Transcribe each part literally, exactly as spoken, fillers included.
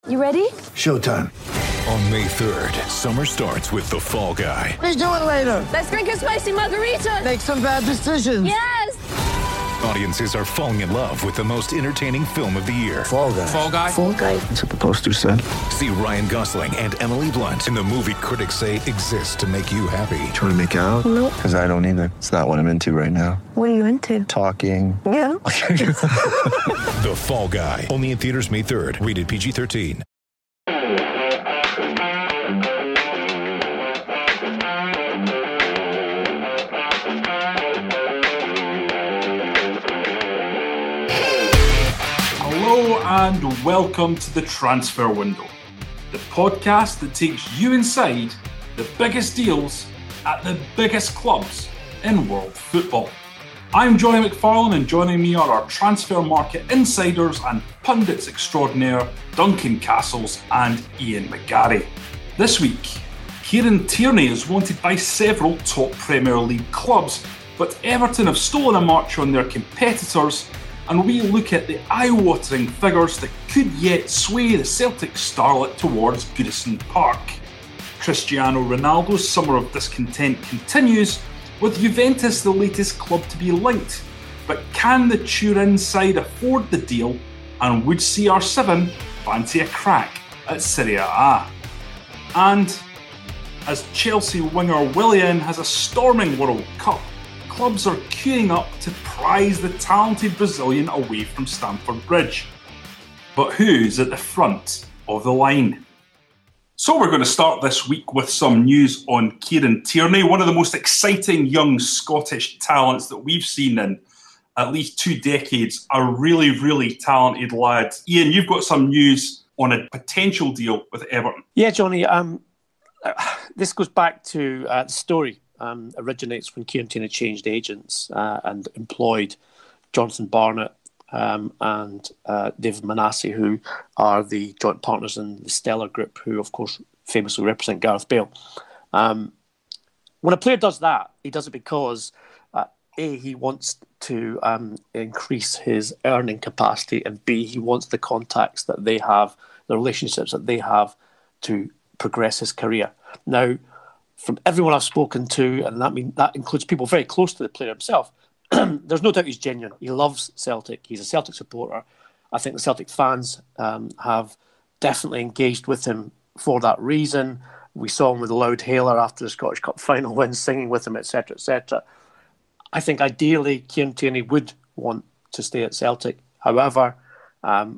You ready? Showtime. On May third, summer starts with The Fall Guy. Let's do it later. Let's drink a spicy margarita. Make some bad decisions. Yes! Audiences are falling in love with the most entertaining film of the year. Fall Guy. Fall Guy. Fall Guy. That's what the poster said. See Ryan Gosling and Emily Blunt in the movie critics say exists to make you happy. Trying to make it out? Nope. Because I don't either. It's not what I'm into right now. What are you into? Talking. Yeah. The Fall Guy. Only in theaters May third. Rated P G thirteen. Hello and welcome to the Transfer Window, the podcast that takes you inside the biggest deals at the biggest clubs in world football. I'm Johnny McFarlane, and joining me are our transfer market insiders and pundits extraordinaire, Duncan Castles and Ian McGarry. This week, Kieran Tierney is wanted by several top Premier League clubs, but Everton have stolen a march on their competitors, and we look at the eye-watering figures that could yet sway the Celtic starlet towards Goodison Park. Cristiano Ronaldo's summer of discontent continues, with Juventus the latest club to be linked. But can the Turin side afford the deal, and would C R seven fancy a crack at Serie A? And as Chelsea winger Willian has a storming World Cup, clubs are queuing up to prize the talented Brazilian away from Stamford Bridge. But who's at the front of the line? So we're going to start this week with some news on Kieran Tierney, one of the most exciting young Scottish talents that we've seen in at least two decades. A really, really talented lad. Ian, you've got some news on a potential deal with Everton. Yeah, Johnny, um, this goes back to uh, the story. Um, originates when Kieran Tierney changed agents uh, and employed Jonathan Barnett um, and uh, David Manasseh, who are the joint partners in the Stellar Group, who, of course, famously represent Gareth Bale. Um, when a player does that, he does it because, uh, A, he wants to um, increase his earning capacity, and B, he wants the contacts that they have, the relationships that they have to progress his career. Now, from everyone I've spoken to, and that mean that includes people very close to the player himself, there's no doubt he's genuine. He loves Celtic. He's a Celtic supporter. I think the Celtic fans um, have definitely engaged with him for that reason. We saw him with a loud hailer after the Scottish Cup final win, singing with him, et cetera, et cetera. I think ideally Kieran Tierney would want to stay at Celtic. However, um,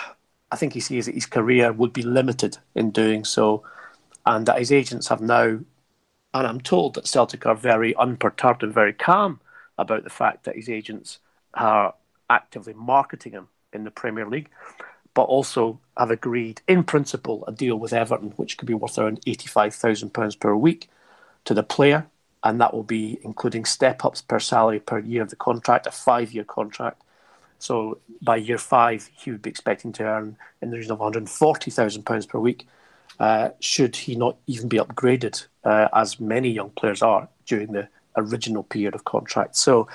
I think he sees that his career would be limited in doing so, and that his agents have now. And I'm told that Celtic are very unperturbed and very calm about the fact that his agents are actively marketing him in the Premier League, but also have agreed, in principle, a deal with Everton, which could be worth around eighty-five thousand pounds per week to the player. And that will be including step-ups per salary per year of the contract, a five-year contract. So by year five, he would be expecting to earn in the region of one hundred forty thousand pounds per week. Uh, should he not even be upgraded, uh, as many young players are during the original period of contract. So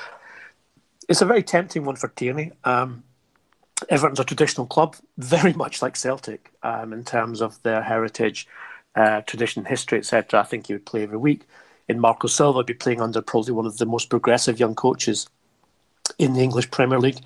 it's a very tempting one for Tierney. Um, Everton's a traditional club, very much like Celtic, um, in terms of their heritage, uh, tradition, history, et cetera. I think he would play every week. In Marco Silva, he'd be playing under probably one of the most progressive young coaches in the English Premier League.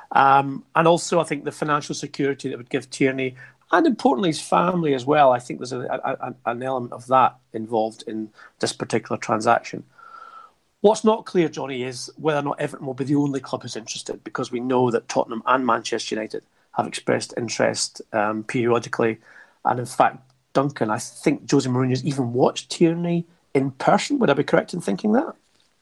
Um, and also, I think the financial security that would give Tierney, and importantly, his family as well. I think there's a, a, an element of that involved in this particular transaction. What's not clear, Johnny, is whether or not Everton will be the only club who's interested, because we know that Tottenham and Manchester United have expressed interest um, periodically. And in fact, Duncan, I think Jose Mourinho's even watched Tierney in person. Would I be correct in thinking that?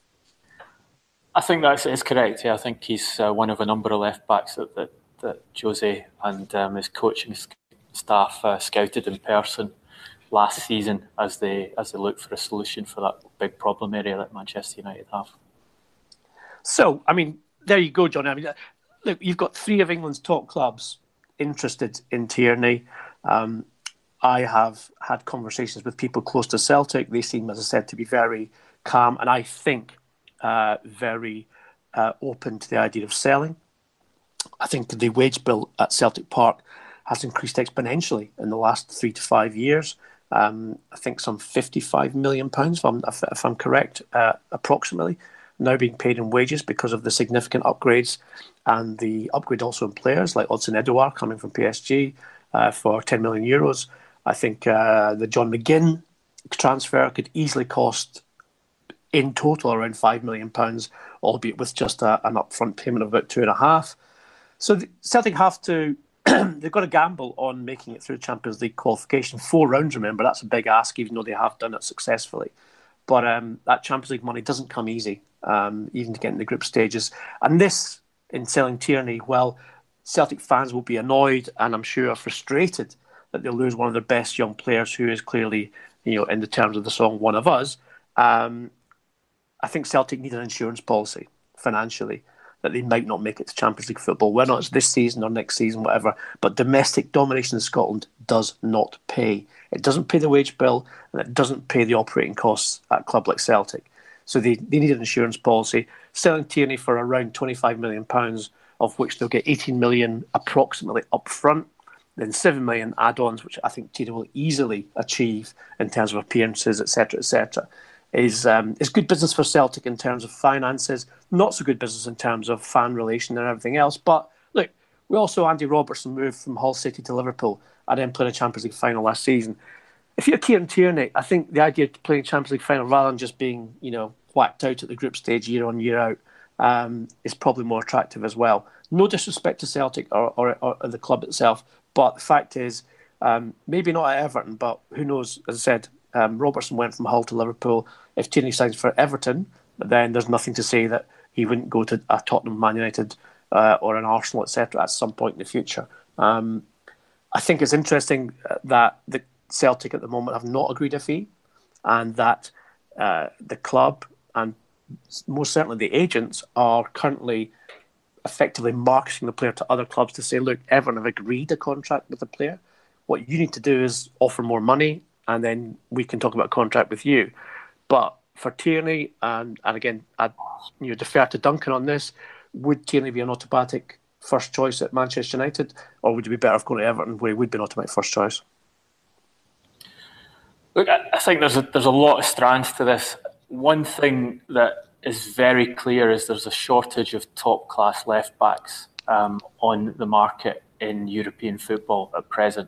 I think that is correct. Yeah, I think he's uh, one of a number of left backs that that, that Jose and um, his coaching staff uh, scouted in person last season as they as they look for a solution for that big problem area that Manchester United have. So, I mean, there you go, John. I mean, look, you've got three of England's top clubs interested in Tierney. Um, I have had conversations with people close to Celtic. They seem, as I said, to be very calm, and I think uh, very uh, open to the idea of selling. I think the wage bill at Celtic Park has increased exponentially in the last three to five years. Um, I think some fifty-five million pounds, if I'm, if, if I'm correct, uh, approximately, now being paid in wages because of the significant upgrades and the upgrade also in players like Odsonne-Edouard coming from P S G uh, for ten million euros. I think uh, the John McGinn transfer could easily cost in total around five million pounds, albeit with just a, an upfront payment of about two and a half. So the, Celtic have to, they've got to gamble on making it through Champions League qualification. Four rounds, remember, that's a big ask, even though they have done it successfully. But um, that Champions League money doesn't come easy, um, even to get in the group stages. And this, in selling Tierney, well, Celtic fans will be annoyed and I'm sure frustrated that they'll lose one of their best young players who is clearly, you know, in the terms of the song, one of us. Um, I think Celtic need an insurance policy financially that they might not make it to Champions League football, whether it's this season or next season, whatever. But domestic domination in Scotland does not pay. It doesn't pay the wage bill and it doesn't pay the operating costs at a club like Celtic. So they, they need an insurance policy. Selling Tierney for around twenty-five million pounds, of which they'll get eighteen million pounds approximately up front, then seven million pounds add-ons, which I think Tierney will easily achieve in terms of appearances, et cetera, et cetera, is um, is good business for Celtic in terms of finances, not so good business in terms of fan relation and everything else. But look, we also Andy Robertson moved from Hull City to Liverpool and then played a Champions League final last season. If you're Kieran Tierney, I think the idea of playing a Champions League final rather than just being, you know, whacked out at the group stage year on year out um, is probably more attractive as well. No disrespect to Celtic or, or, or the club itself, but the fact is, um, maybe not at Everton, but who knows, as I said, Um, Robertson went from Hull to Liverpool. If Tierney signs for Everton, then there's nothing to say that he wouldn't go to a Tottenham, Man United, uh, or an Arsenal, et cetera, at some point in the future. Um, I think it's interesting that the Celtic at the moment have not agreed a fee, and that uh, the club and most certainly the agents are currently effectively marketing the player to other clubs to say, look, Everton have agreed a contract with the player. What you need to do is offer more money, and then we can talk about a contract with you. But for Tierney, and, and again, I'd you know, defer to Duncan on this, would Tierney be an automatic first choice at Manchester United, or would it be better off going to Everton, where he would be an automatic first choice? Look, I think there's a, there's a lot of strands to this. One thing that is very clear is there's a shortage of top-class left-backs um, on the market in European football at present.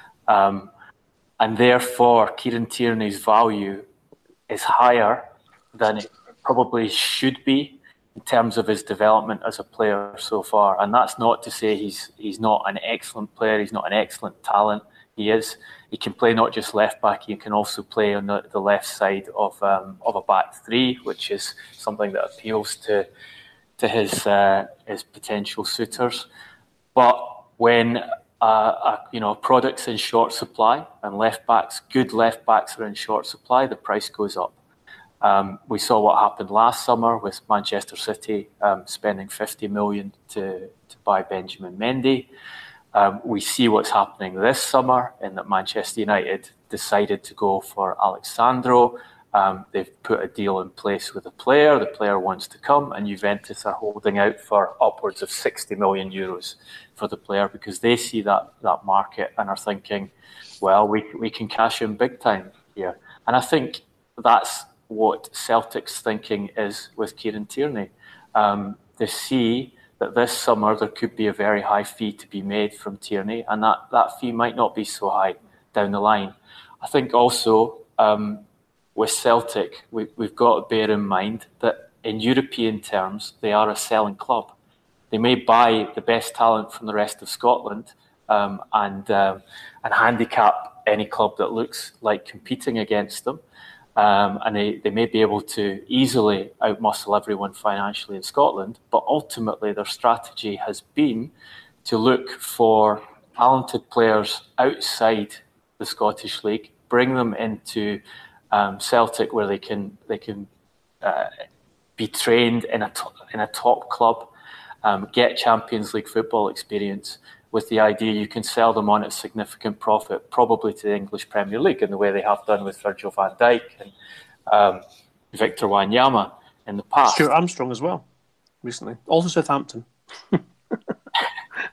Um, And therefore, Kieran Tierney's value is higher than it probably should be in terms of his development as a player so far. And that's not to say he's he's not an excellent player, he's not an excellent talent. He is. He can play not just left back, he can also play on the, the left side of um, of a back three, which is something that appeals to to his uh, his potential suitors. But when Uh, uh, you know, products in short supply, and left backs, good left backs are in short supply, the price goes up. Um, we saw what happened last summer with Manchester City um, spending fifty million to to buy Benjamin Mendy. Um, we see what's happening this summer in that Manchester United decided to go for Alexandro. Um, they've put a deal in place with the player. The player wants to come, and Juventus are holding out for upwards of sixty million euros for the player because they see that that market and are thinking, well, we we can cash in big time here. And I think that's what Celtic's thinking is with Kieran Tierney. Um, they see that this summer there could be a very high fee to be made from Tierney, and that, that fee might not be so high down the line. I think also um, with Celtic, we, we've got to bear in mind that in European terms, they are a selling club. They may buy the best talent from the rest of Scotland um, and um, and handicap any club that looks like competing against them. Um, and they, they may be able to easily outmuscle everyone financially in Scotland. But ultimately, their strategy has been to look for talented players outside the Scottish League, bring them into um, Celtic where they can they can uh, be trained in a to- in a top club. Um, get Champions League football experience with the idea you can sell them on at significant profit, probably to the English Premier League in the way they have done with Virgil van Dijk and um, Victor Wanyama in the past. Stuart Armstrong as well, recently. Also Southampton.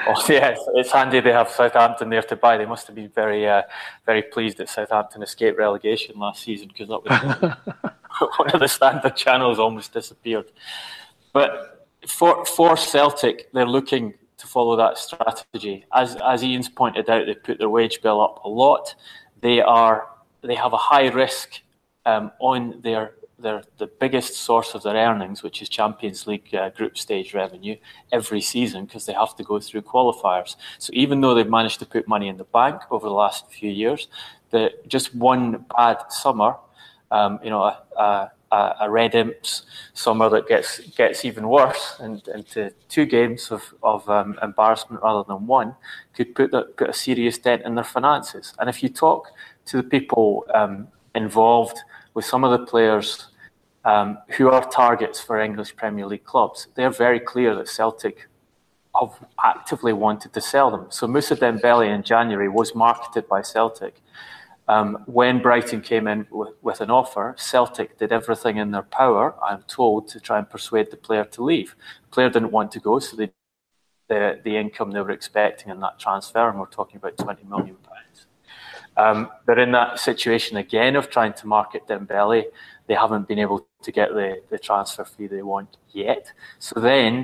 Oh yeah, it's, it's handy they have Southampton there to buy. They must have been very, uh, very pleased that Southampton escaped relegation last season, because that was one of the standard channels almost disappeared. But for for Celtic, they're looking to follow that strategy. As as Ian's pointed out, they put their wage bill up a lot. They are they have a high risk um, on their. Their, the biggest source of their earnings, which is Champions League uh, group stage revenue, every season, because they have to go through qualifiers. So even though they've managed to put money in the bank over the last few years, the, just one bad summer, um, you know, a, a, a Red Imps summer that gets gets even worse, and into two games of, of um, embarrassment rather than one, could put, the, put a serious dent in their finances. And if you talk to the people um, involved with some of the players Um, who are targets for English Premier League clubs, they're very clear that Celtic have actively wanted to sell them. So Moussa Dembele in January was marketed by Celtic. Um, when Brighton came in with, with an offer, Celtic did everything in their power, I'm told, to try and persuade the player to leave. The player didn't want to go, so they, the, the income they were expecting in that transfer, and we're talking about twenty million pounds. Um, they're in that situation again of trying to market Dembele. They haven't been able to get the, the transfer fee they want yet. So then,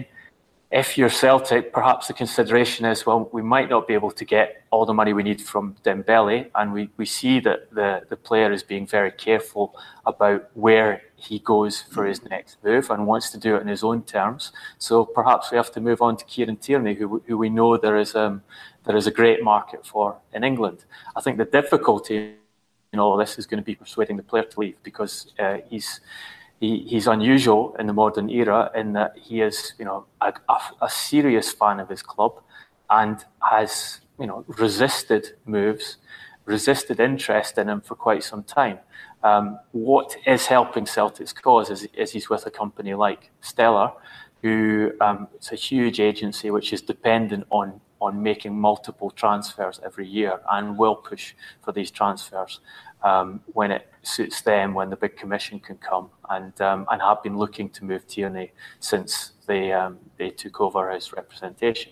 if you're Celtic, perhaps the consideration is, well, we might not be able to get all the money we need from Dembele, and we, we see that the, the player is being very careful about where he goes for his next move and wants to do it in his own terms. So perhaps we have to move on to Kieran Tierney, who, who we know there is um, there is a great market for in England. I think the difficulty in all of this is going to be persuading the player to leave, because uh, he's he, he's unusual in the modern era in that he is, you know, a, a, a serious fan of his club, and has, you know, resisted moves, resisted interest in him for quite some time. Um, what is helping Celtic's cause is, is he's with a company like Stellar, who um, it's a huge agency which is dependent on on making multiple transfers every year, and will push for these transfers um, when it suits them, when the big commission can come, and um, and have been looking to move Tierney since they um, they took over his representation.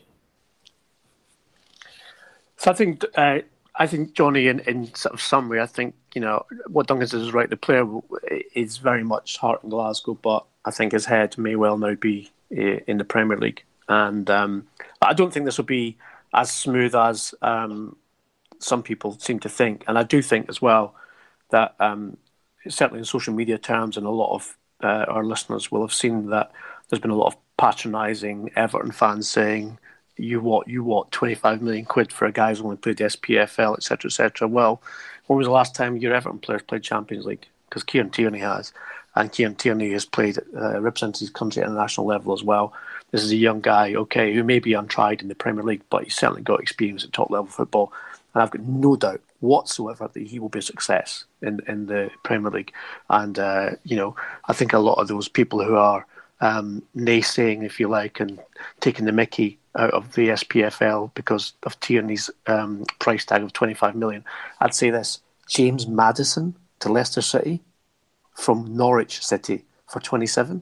So I think uh, I think Johnny, in, in sort of summary, I think, you know, what Duncan says is right. The player is very much heart in Glasgow, but I think his head may well now be uh, in the Premier League. And um, I don't think this will be as smooth as um, some people seem to think. And I do think as well that um, certainly in social media terms, and a lot of uh, our listeners will have seen that there's been a lot of patronising Everton fans saying, you what, you what, twenty-five million quid for a guy who's only played the S P F L, et cetera, et cetera. Well, when was the last time your Everton players played Champions League? Because Kieran Tierney has. And Kieran Tierney has played, uh, represented his country at a national level as well. This is a young guy, okay, who may be untried in the Premier League, but he's certainly got experience at top-level football. And I've got no doubt whatsoever that he will be a success in, in the Premier League. And, uh, you know, I think a lot of those people who are um, naysaying, if you like, and taking the mickey out of the S P F L because of Tierney's um, price tag of twenty-five million, I'd say this: James Maddison to Leicester City from Norwich City for twenty-seven.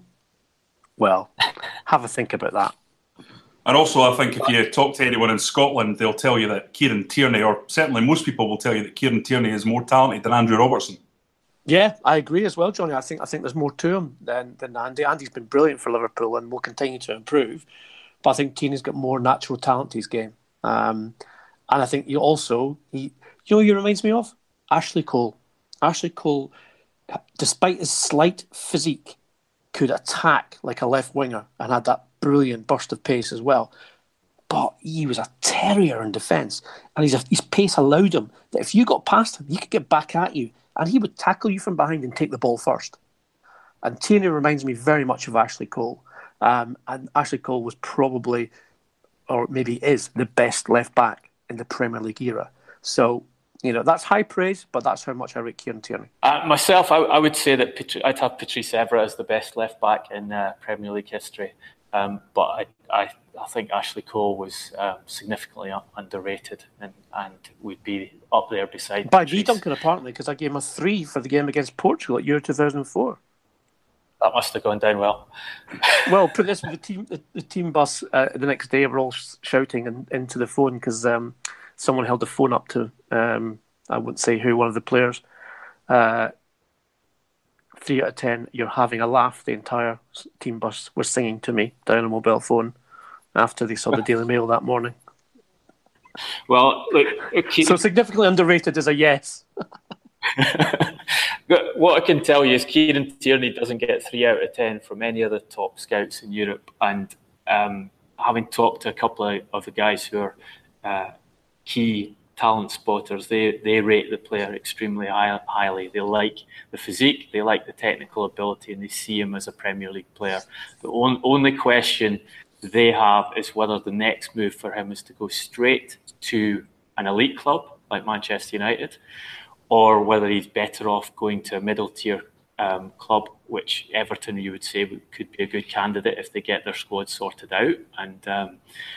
Well, have a think about that. And also, I think if you talk to anyone in Scotland, they'll tell you that Kieran Tierney, or certainly most people will tell you that Kieran Tierney is more talented than Andrew Robertson. Yeah, I agree as well, Johnny. I think I think there's more to him than, than Andy. Andy's been brilliant for Liverpool and will continue to improve. But I think Tierney's got more natural talent to his game. Um, and I think he also, he, you know who he reminds me of? Ashley Cole. Ashley Cole, despite his slight physique, could attack like a left winger and had that brilliant burst of pace as well. But he was a terrier in defence, and his, his pace allowed him that if you got past him, he could get back at you, and he would tackle you from behind and take the ball first. And Tierney reminds me very much of Ashley Cole. Um, and Ashley Cole was probably, or maybe is, the best left back in the Premier League era. So, you know, that's high praise, but that's how much I rate Kieran Tierney. Uh, myself, I, I would say that Patri- I'd have Patrice Evra as the best left back in uh, Premier League history. Um, but I, I, I think Ashley Cole was um, significantly underrated and, and would be up there beside By Patrice. me, Duncan, apparently, because I gave him a three for the game against Portugal at Euro two thousand four. that must have gone down well. Well, put this with the team, the, the team bus uh, the next day, we're all shouting in, into the phone because um, someone held the phone up to, um, I wouldn't say who, one of the players. Uh, three out of ten, you're having a laugh. The entire team bus were singing to me down a mobile phone after they saw the Daily Mail that morning. Well, look, okay. So significantly underrated is a yes. What I can tell you is Kieran Tierney doesn't get three out of ten from any of the top scouts in Europe. And um, having talked to a couple of, of the guys who are uh, key talent spotters, they, they rate the player extremely high, highly. They like the physique, they like the technical ability, and they see him as a Premier League player. The on, only question they have is whether the next move for him is to go straight to an elite club like Manchester United, or whether he's better off going to a middle tier um, club, which Everton, you would say, could be a good candidate if they get their squad sorted out and um,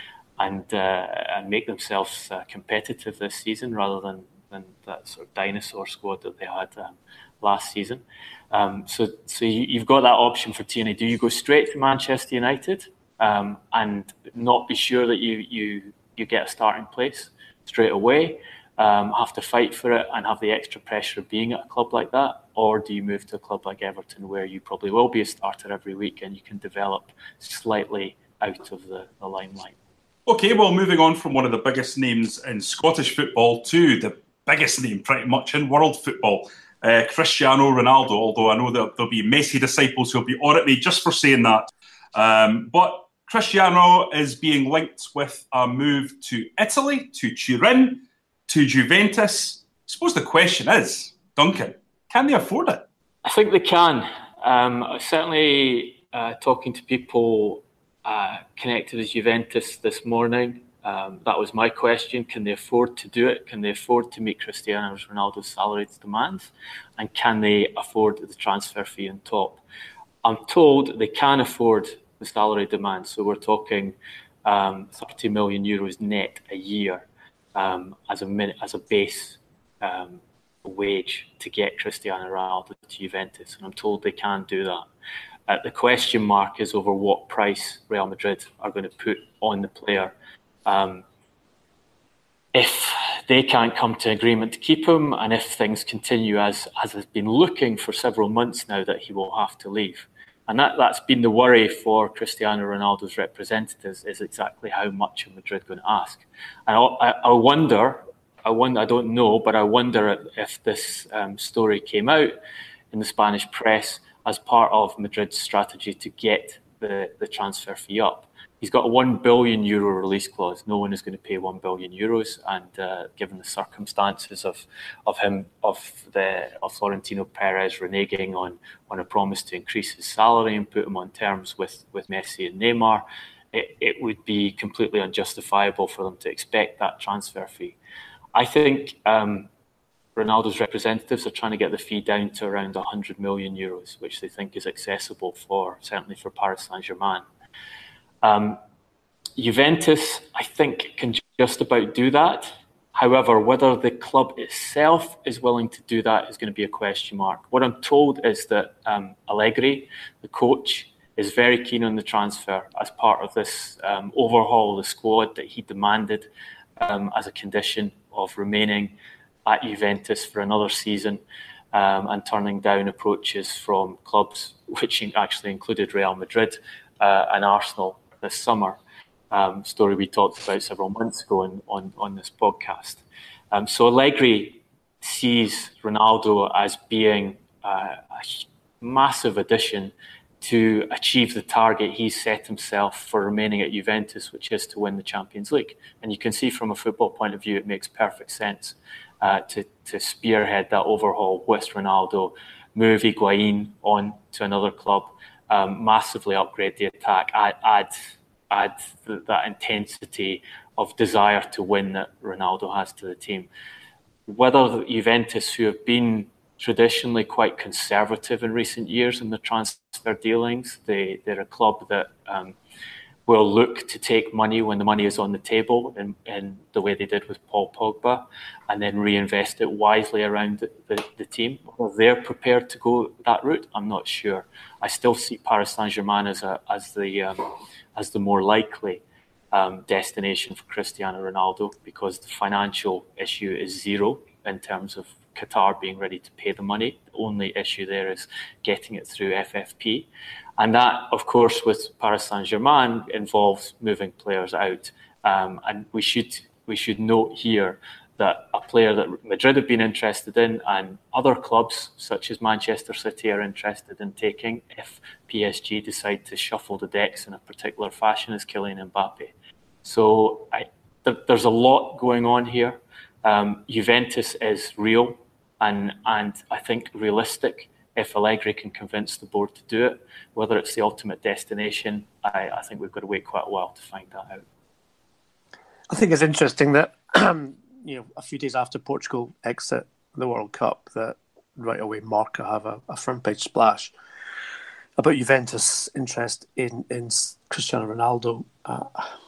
and uh, and make themselves uh, competitive this season, rather than, than that sort of dinosaur squad that they had um, last season. Um, so so you, you've got that option for Tierney. Do you go straight to Manchester United um, and not be sure that you you you get a starting place straight away? Um, have to fight for it and have the extra pressure of being at a club like that? Or do you move to a club like Everton where you probably will be a starter every week and you can develop slightly out of the, the limelight? Okay, well, moving on from one of the biggest names in Scottish football to the biggest name pretty much in world football, uh, Cristiano Ronaldo, although I know that there'll be Messi disciples who'll be on at me just for saying that. Um, but Cristiano is being linked with a move to Italy, to Turin, to Juventus. I suppose the question is, Duncan, can they afford it? I think they can. Um, certainly uh, talking to people uh, connected with Juventus this morning, um, that was my question. Can they afford to do it? Can they afford to meet Cristiano Ronaldo's salary demands? And can they afford the transfer fee on top? I'm told they can afford the salary demands. So we're talking um, thirty million euros net a year. Um, as a minute, as a base um, wage to get Cristiano Ronaldo to Juventus, and I'm told they can do that. Uh, the question mark is over what price Real Madrid are going to put on the player. Um, if they can't come to agreement to keep him, and if things continue as as has been looking for several months now, that he will have to leave. And that, that's been the worry for Cristiano Ronaldo's representatives, is exactly how much are Madrid going to ask. And I, I wonder, I wonder, I don't know, but I wonder if this um, story came out in the Spanish press as part of Madrid's strategy to get the, the transfer fee up. He's got a one billion euro release clause. No one is going to pay one billion euros, and uh, given the circumstances of of him of the of Florentino Perez reneging on on a promise to increase his salary and put him on terms with with Messi and Neymar, it, it would be completely unjustifiable for them to expect that transfer fee. I think um, Ronaldo's representatives are trying to get the fee down to around one hundred million euros, which they think is accessible for certainly for Paris Saint-Germain. Um, Juventus, I think, can just about do that. However, whether the club itself is willing to do that is going to be a question mark. What I'm told is that um, Allegri, the coach, is very keen on the transfer as part of this um, overhaul of the squad that he demanded um, as a condition of remaining at Juventus for another season um, and turning down approaches from clubs which actually included Real Madrid uh, and Arsenal this summer, um, story we talked about several months ago on, on, on this podcast. Um, so Allegri sees Ronaldo as being uh, a massive addition to achieve the target he's set himself for remaining at Juventus, which is to win the Champions League. And you can see from a football point of view, it makes perfect sense uh, to, to spearhead that overhaul with Ronaldo, move Higuain on to another club, Um, massively upgrade the attack, add add, add th- that intensity of desire to win that Ronaldo has to the team. Whether the Juventus, who have been traditionally quite conservative in recent years in the transfer dealings, they, they're a club that um, will look to take money when the money is on the table, in, in the way they did with Paul Pogba, and then reinvest it wisely around the, the, the team. Whether they're prepared to go that route, I'm not sure. I still see Paris Saint-Germain as a as the um, as the more likely um, destination for Cristiano Ronaldo, because the financial issue is zero in terms of Qatar being ready to pay the money. The only issue there is getting it through F F P. And that, of course, with Paris Saint-Germain involves moving players out. Um, and we should we should note here that a player that Madrid have been interested in, and other clubs such as Manchester City are interested in taking if P S G decide to shuffle the decks in a particular fashion, is Kylian Mbappe. So I, th- there's a lot going on here. Um, Juventus is real and and I think realistic. If Allegri can convince the board to do it, whether it's the ultimate destination, I, I think we've got to wait quite a while to find that out. I think it's interesting that you know a few days after Portugal exit the World Cup, that right away Marca have a, a front page splash about Juventus' interest in in Cristiano Ronaldo. Uh,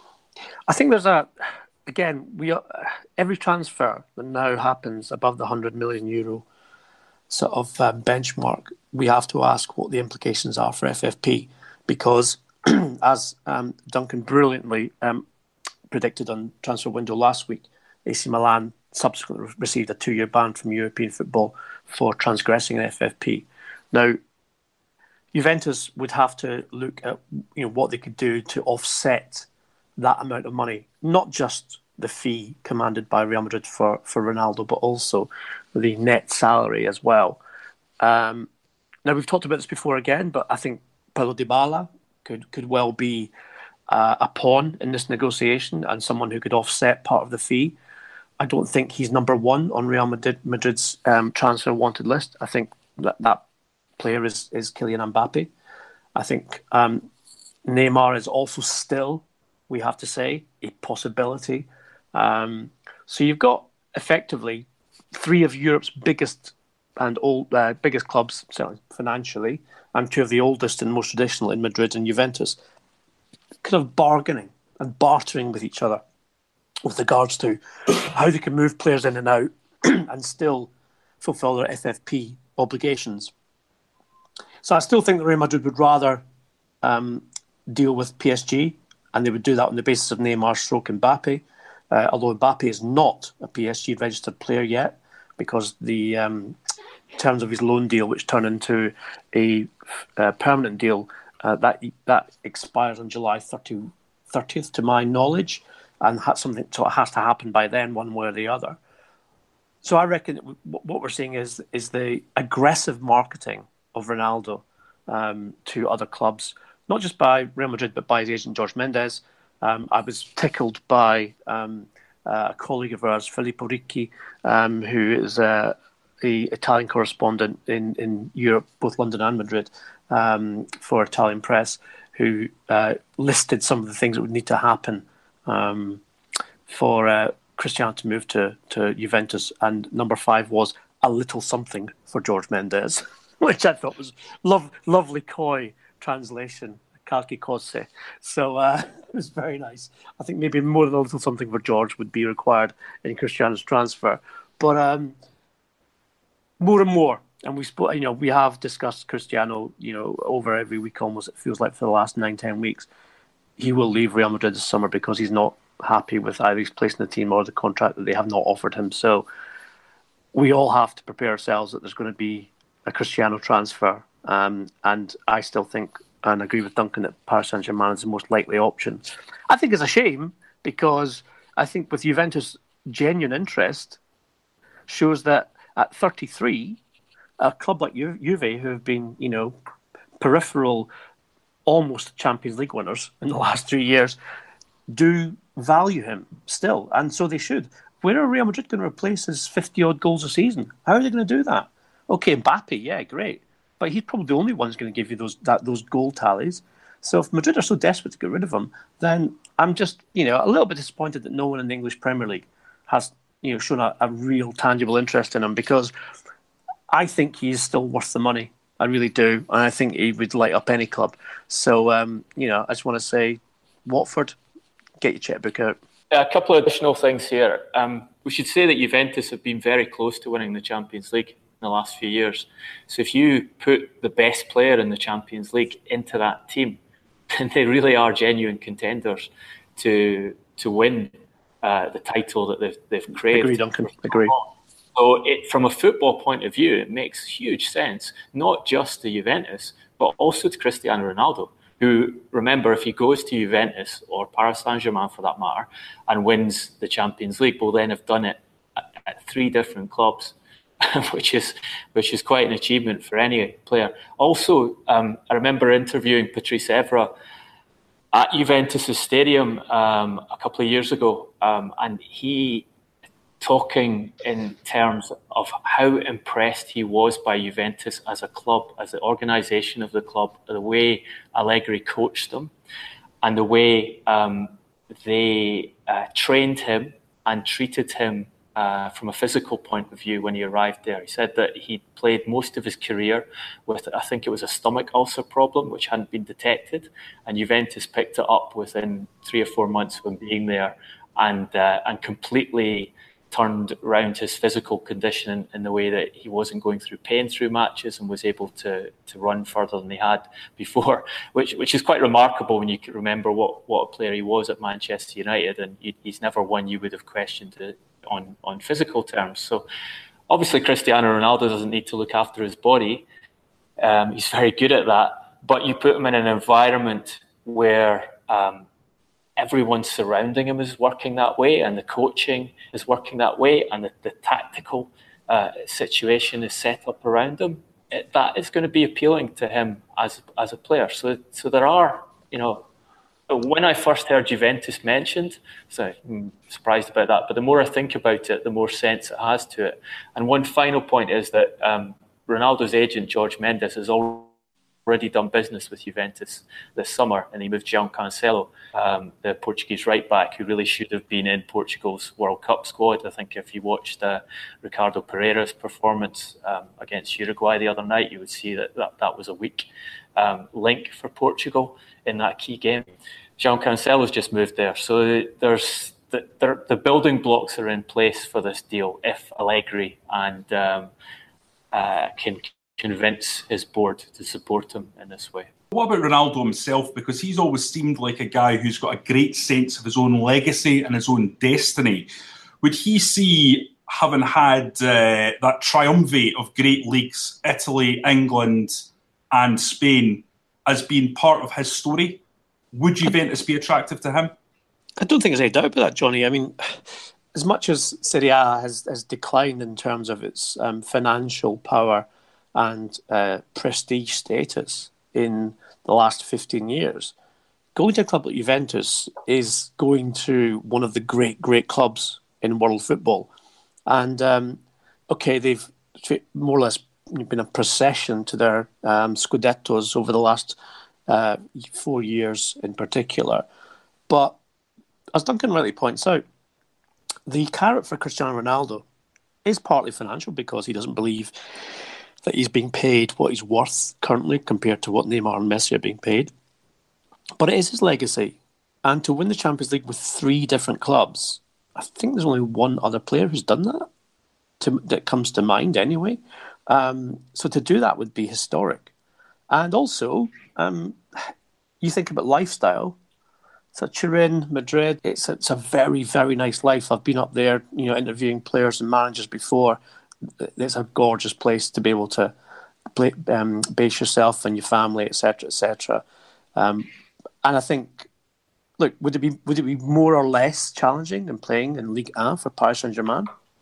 I think there's a again we uh, every transfer that now happens above the one hundred million euro sort of um, benchmark, we have to ask what the implications are for F F P, because as um, Duncan brilliantly um, predicted on transfer window last week, A C Milan subsequently received a two-year ban from European football for transgressing an F F P. Now, Juventus would have to look at you know what they could do to offset that amount of money, not just the fee commanded by Real Madrid for, for Ronaldo, but also the net salary as well. Um, now, we've talked about this before again, but I think Paulo Dybala could, could well be uh, a pawn in this negotiation and someone who could offset part of the fee. I don't think he's number one on Real Madrid, Madrid's um, transfer wanted list. I think that that player is, is Kylian Mbappe. I think um, Neymar is also still, we have to say, a possibility. Um, so you've got effectively three of Europe's biggest and old uh, biggest clubs, certainly financially, and two of the oldest and most traditional in Madrid and Juventus, kind of bargaining and bartering with each other with regards to how they can move players in and out and still fulfil their F F P obligations. So I still think that Real Madrid would rather um, deal with P S G, and they would do that on the basis of Neymar stroke Mbappe. Uh, although Mbappe is not a P S G-registered player yet, because the um, terms of his loan deal, which turn into a uh, permanent deal, uh, that that expires on July thirtieth, to my knowledge, and has something so it has to happen by then, one way or the other. So I reckon what we're seeing is is the aggressive marketing of Ronaldo um, to other clubs, not just by Real Madrid, but by his agent Jorge Mendes. Um, I was tickled by um, uh, a colleague of ours, Filippo Ricci, um, who is uh, the Italian correspondent in, in Europe, both London and Madrid, um, for Italian press, who uh, listed some of the things that would need to happen um, for uh, Cristiano to move to, to Juventus. And number five was a little something for Jorge Mendes, which I thought was lov- lovely coy translation. Calci cose. So uh, it was very nice. I think maybe more than a little something for George would be required in Cristiano's transfer. But um, more and more, and we spoke, you know, we have discussed Cristiano, you know, over every week almost, it feels like, for the last nine, ten weeks. He will leave Real Madrid this summer because he's not happy with either his place in the team or the contract that they have not offered him. So we all have to prepare ourselves that there's going to be a Cristiano transfer. Um, and I still think, and agree with Duncan, that Paris Saint-Germain is the most likely option. I think it's a shame, because I think with Juventus' genuine interest shows that at thirty-three, a club like Ju- Juve, who have been, you know, peripheral, almost Champions League winners in the last three years, do value him still, and so they should. Where are Real Madrid going to replace his fifty-odd goals a season? How are they going to do that? Okay, Mbappe, yeah, great. But he's probably the only one who's going to give you those that, those goal tallies. So if Madrid are so desperate to get rid of him, then I'm just, you know, a little bit disappointed that no one in the English Premier League has, you know, shown a, a real tangible interest in him, because I think he's still worth the money. I really do. And I think he would light up any club. So, um, you know, I just want to say Watford. Get your checkbook out. A couple of additional things here. Um, we should say that Juventus have been very close to winning the Champions League in the last few years. So if you put the best player in the Champions League into that team, then they really are genuine contenders to to win uh, the title that they've they've created. Agree, Duncan. Agree. So it, from a football point of view, it makes huge sense, not just to Juventus, but also to Cristiano Ronaldo, who, remember, if he goes to Juventus or Paris Saint-Germain for that matter and wins the Champions League, will then have done it at, at three different clubs, which is which is quite an achievement for any player. Also, um, I remember interviewing Patrice Evra at Juventus' stadium um, a couple of years ago, um, and he talking in terms of how impressed he was by Juventus as a club, as the organisation of the club, the way Allegri coached them, and the way um, they uh, trained him and treated him uh, from a physical point of view when he arrived there. He said that he played most of his career with, I think it was a stomach ulcer problem, which hadn't been detected, and Juventus picked it up within three or four months when being there, and uh, and completely turned around his physical condition in, in the way that he wasn't going through pain through matches and was able to to run further than he had before, which which is quite remarkable when you can remember what, what a player he was at Manchester United, and he, he's never one you would have questioned it on, on physical terms. So obviously Cristiano Ronaldo doesn't need to look after his body. Um, he's very good at that, but you put him in an environment where um, everyone surrounding him is working that way, and the coaching is working that way, and the, the tactical uh, situation is set up around him. It, that is going to be appealing to him as as a player. So, so there are, you know, when I first heard Juventus mentioned, so I'm surprised about that. But the more I think about it, the more sense it has to it. And one final point is that um, Ronaldo's agent Jorge Mendes has already already done business with Juventus this summer, and he moved João Cancelo, um, the Portuguese right-back, who really should have been in Portugal's World Cup squad. I think if you watched uh, Ricardo Pereira's performance um, against Uruguay the other night, you would see that that, that was a weak um, link for Portugal in that key game. João Cancelo's just moved there, so there's the, the, the building blocks are in place for this deal if Allegri and um, uh, can convince his board to support him in this way. What about Ronaldo himself? Because he's always seemed like a guy who's got a great sense of his own legacy and his own destiny. Would he see, having had uh, that triumvirate of great leagues, Italy, England and Spain, as being part of his story? Would Juventus be attractive to him? I don't think there's any doubt about that, Johnny. I mean, as much as Serie A has, has declined in terms of its um, financial power and uh, prestige status in the last fifteen years, going to a club like Juventus is going to one of the great, great clubs in world football. And, um, okay, they've more or less been a procession to their um, Scudettos over the last uh, four years in particular. But as Duncan rightly points out, the carrot for Cristiano Ronaldo is partly financial because he doesn't believe that he's being paid what he's worth currently compared to what Neymar and Messi are being paid. But it is his legacy. And to win the Champions League with three different clubs, I think there's only one other player who's done that, to, that comes to mind anyway. Um, so to do that would be historic. And also, um, you think about lifestyle. So Turin, Madrid, it's, it's a very, very nice life. I've been up there, you know, interviewing players and managers before. It's a gorgeous place to be able to play, um, base yourself and your family, et cetera, et cetera. Um, and I think, look, would it be would it be more or less challenging than playing in Ligue one for Paris Saint-Germain?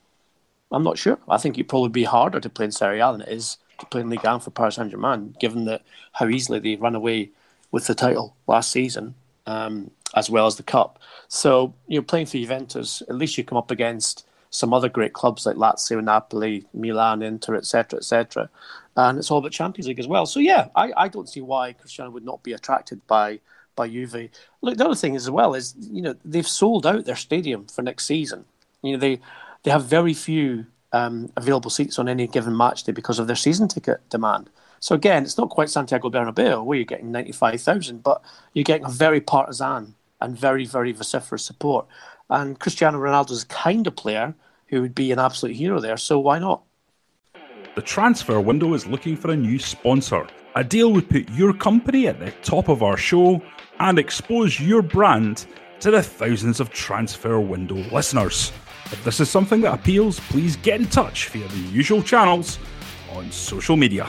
I'm not sure. I think it'd probably be harder to play in Serie A than it is to play in Ligue one for Paris Saint-Germain, given that how easily they ran away with the title last season, um, as well as the Cup. So, you know, playing for Juventus, at least you come up against some other great clubs like Lazio, Napoli, Milan, Inter, et cetera, et cetera. And it's all about Champions League as well. So, yeah, I, I don't see why Cristiano would not be attracted by by Juve. Look, the other thing as well is, you know, they've sold out their stadium for next season. You know, they, they have very few um, available seats on any given match day because of their season ticket demand. So, again, it's not quite Santiago Bernabeu where you're getting ninety-five thousand, but you're getting a very partisan and very, very vociferous support. And Cristiano Ronaldo is the kind of player who would be an absolute hero there, so why not? The transfer window is looking for a new sponsor. A deal would put your company at the top of our show and expose your brand to the thousands of transfer window listeners. If this is something that appeals, please get in touch via the usual channels on social media.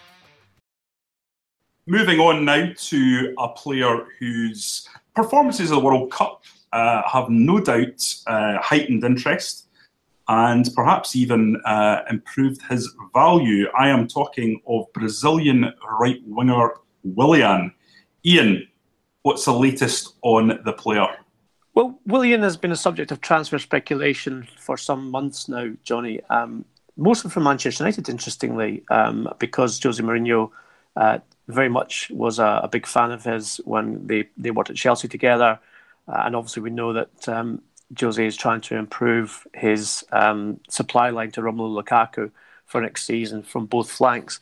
Moving on now to a player whose performances at the World Cup uh, have no doubt uh, heightened interest and perhaps even uh, improved his value. I am talking of Brazilian right winger Willian. Ian, what's the latest on the player? Well, Willian has been a subject of transfer speculation for some months now, Johnny. Um, mostly from Manchester United, interestingly, um, because Jose Mourinho uh, very much was a, a big fan of his when they, they worked at Chelsea together. Uh, and obviously we know that um, Jose is trying to improve his um, supply line to Romelu Lukaku for next season from both flanks.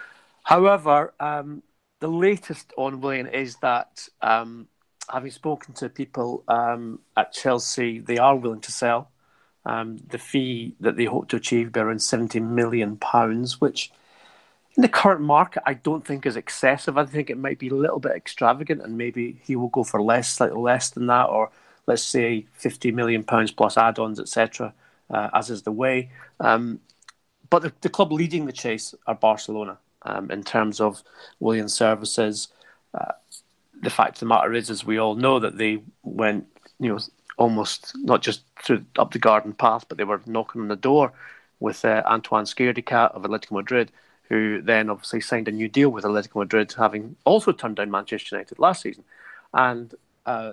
However, um, the latest on Willian is that, um, having spoken to people um, at Chelsea, they are willing to sell. Um, the fee that they hope to achieve be around seventy million pounds, which in the current market I don't think is excessive. I think it might be a little bit extravagant, and maybe he will go for less, slightly less than that, or let's say fifty million pounds plus add-ons, et cetera, uh, as is the way. Um, but the, the club leading the chase are Barcelona um, in terms of Willian's services. Uh, the fact of the matter is, as we all know, that they went, you know, almost not just through up the garden path, but they were knocking on the door with uh, Antoine Sciardicat of Atletico Madrid, who then obviously signed a new deal with Atletico Madrid, having also turned down Manchester United last season. And uh,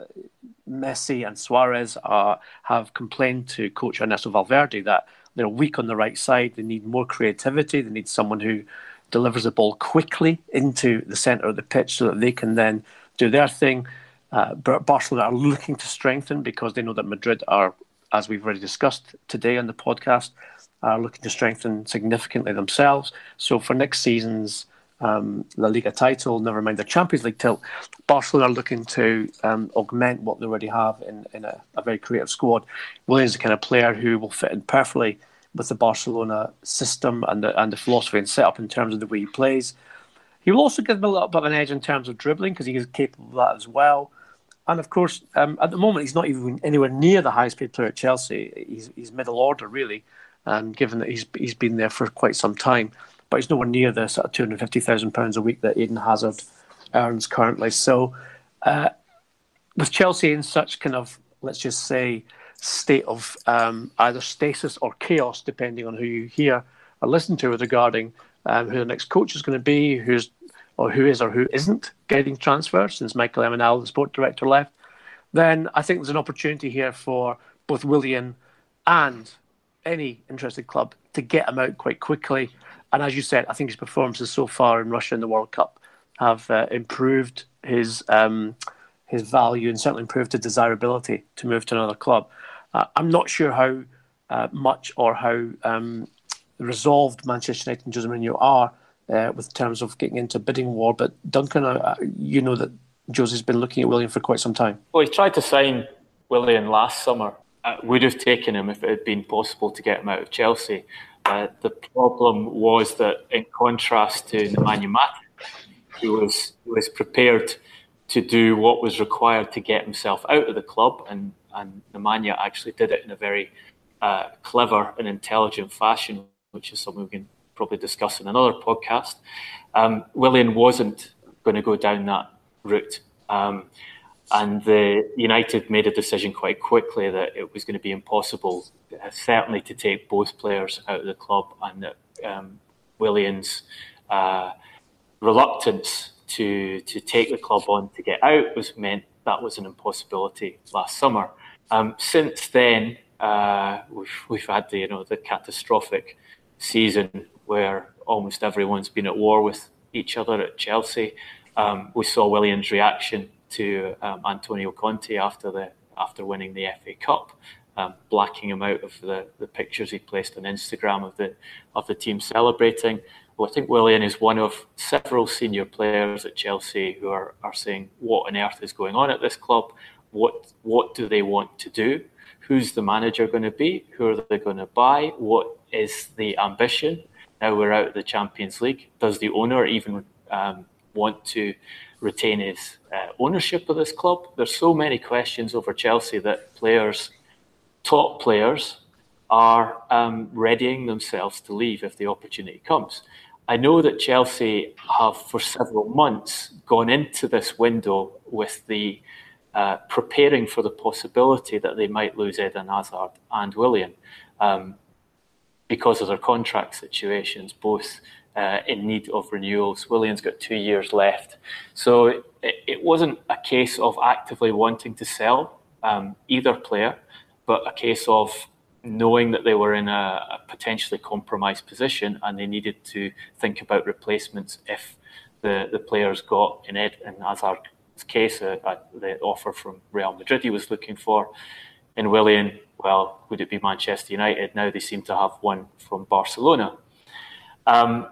Messi and Suarez are, have complained to coach Ernesto Valverde that they're weak on the right side. They need more creativity. They need someone who delivers the ball quickly into the centre of the pitch so that they can then do their thing. Uh, Barcelona are looking to strengthen because they know that Madrid are, as we've already discussed today on the podcast, are looking to strengthen significantly themselves. So for next season's um, La Liga title, never mind the Champions League title, Barcelona are looking to um, augment what they already have in, in a, a very creative squad. Willian's is the kind of player who will fit in perfectly with the Barcelona system and the, and the philosophy and setup in terms of the way he plays. He will also give them a little bit of an edge in terms of dribbling because he is capable of that as well. And of course, um, at the moment, he's not even anywhere near the highest paid player at Chelsea. He's, he's middle order, really, um, given that he's he's been there for quite some time. But he's nowhere near the sort of two hundred fifty thousand pounds a week that Eden Hazard earns currently. So uh, with Chelsea in such kind of, let's just say, state of um, either stasis or chaos, depending on who you hear or listen to regarding um, who the next coach is going to be, who's or who is or who isn't getting transfers since Michael Emenal, the sport director, left, then I think there's an opportunity here for both Willian and any interested club to get him out quite quickly. And as you said, I think his performances so far in Russia in the World Cup have uh, improved his um, his value and certainly improved his desirability to move to another club. Uh, I'm not sure how uh, much or how um, resolved Manchester United and Jose Mourinho are Uh, with terms of getting into a bidding war. But Duncan, uh, you know that Jose's been looking at Willian for quite some time. Well, he tried to sign Willian last summer. Uh, would have taken him if it had been possible to get him out of Chelsea. Uh, the problem was that, in contrast to Nemanja Matic, who was, who was prepared to do what was required to get himself out of the club, and, and Nemanja actually did it in a very uh, clever and intelligent fashion, which is something we can probably discuss in another podcast. Um, Willian wasn't going to go down that route. Um, and the United made a decision quite quickly that it was going to be impossible, uh, certainly to take both players out of the club, and that um, Willian's uh, reluctance to to take the club on to get out was meant that was an impossibility last summer. Um, since then, uh, we've we've had the you know the catastrophic season where almost everyone's been at war with each other at Chelsea. Um, we saw Willian's reaction to um, Antonio Conte after the after winning the F A Cup, um, blacking him out of the, the pictures he placed on Instagram of the of the team celebrating. Well, I think Willian is one of several senior players at Chelsea who are, are saying, what on earth is going on at this club? what what do they want to do? Who's the manager going to be? Who are they going to buy? What is the ambition? Now we're out of the Champions League. Does the owner even um, want to retain his uh, ownership of this club? There's so many questions over Chelsea that players, top players, are um, readying themselves to leave if the opportunity comes. I know that Chelsea have for several months gone into this window with the uh, preparing for the possibility that they might lose Eden Hazard and Willian um, because of their contract situations, both uh, in need of renewals. Willian's got two years left. So it, it wasn't a case of actively wanting to sell um, either player, but a case of knowing that they were in a, a potentially compromised position and they needed to think about replacements if the, the players got, in Ed in Hazard's case, uh, uh, the offer from Real Madrid he was looking for. In Willian, well, would it be Manchester United? Now they seem to have one from Barcelona. Um,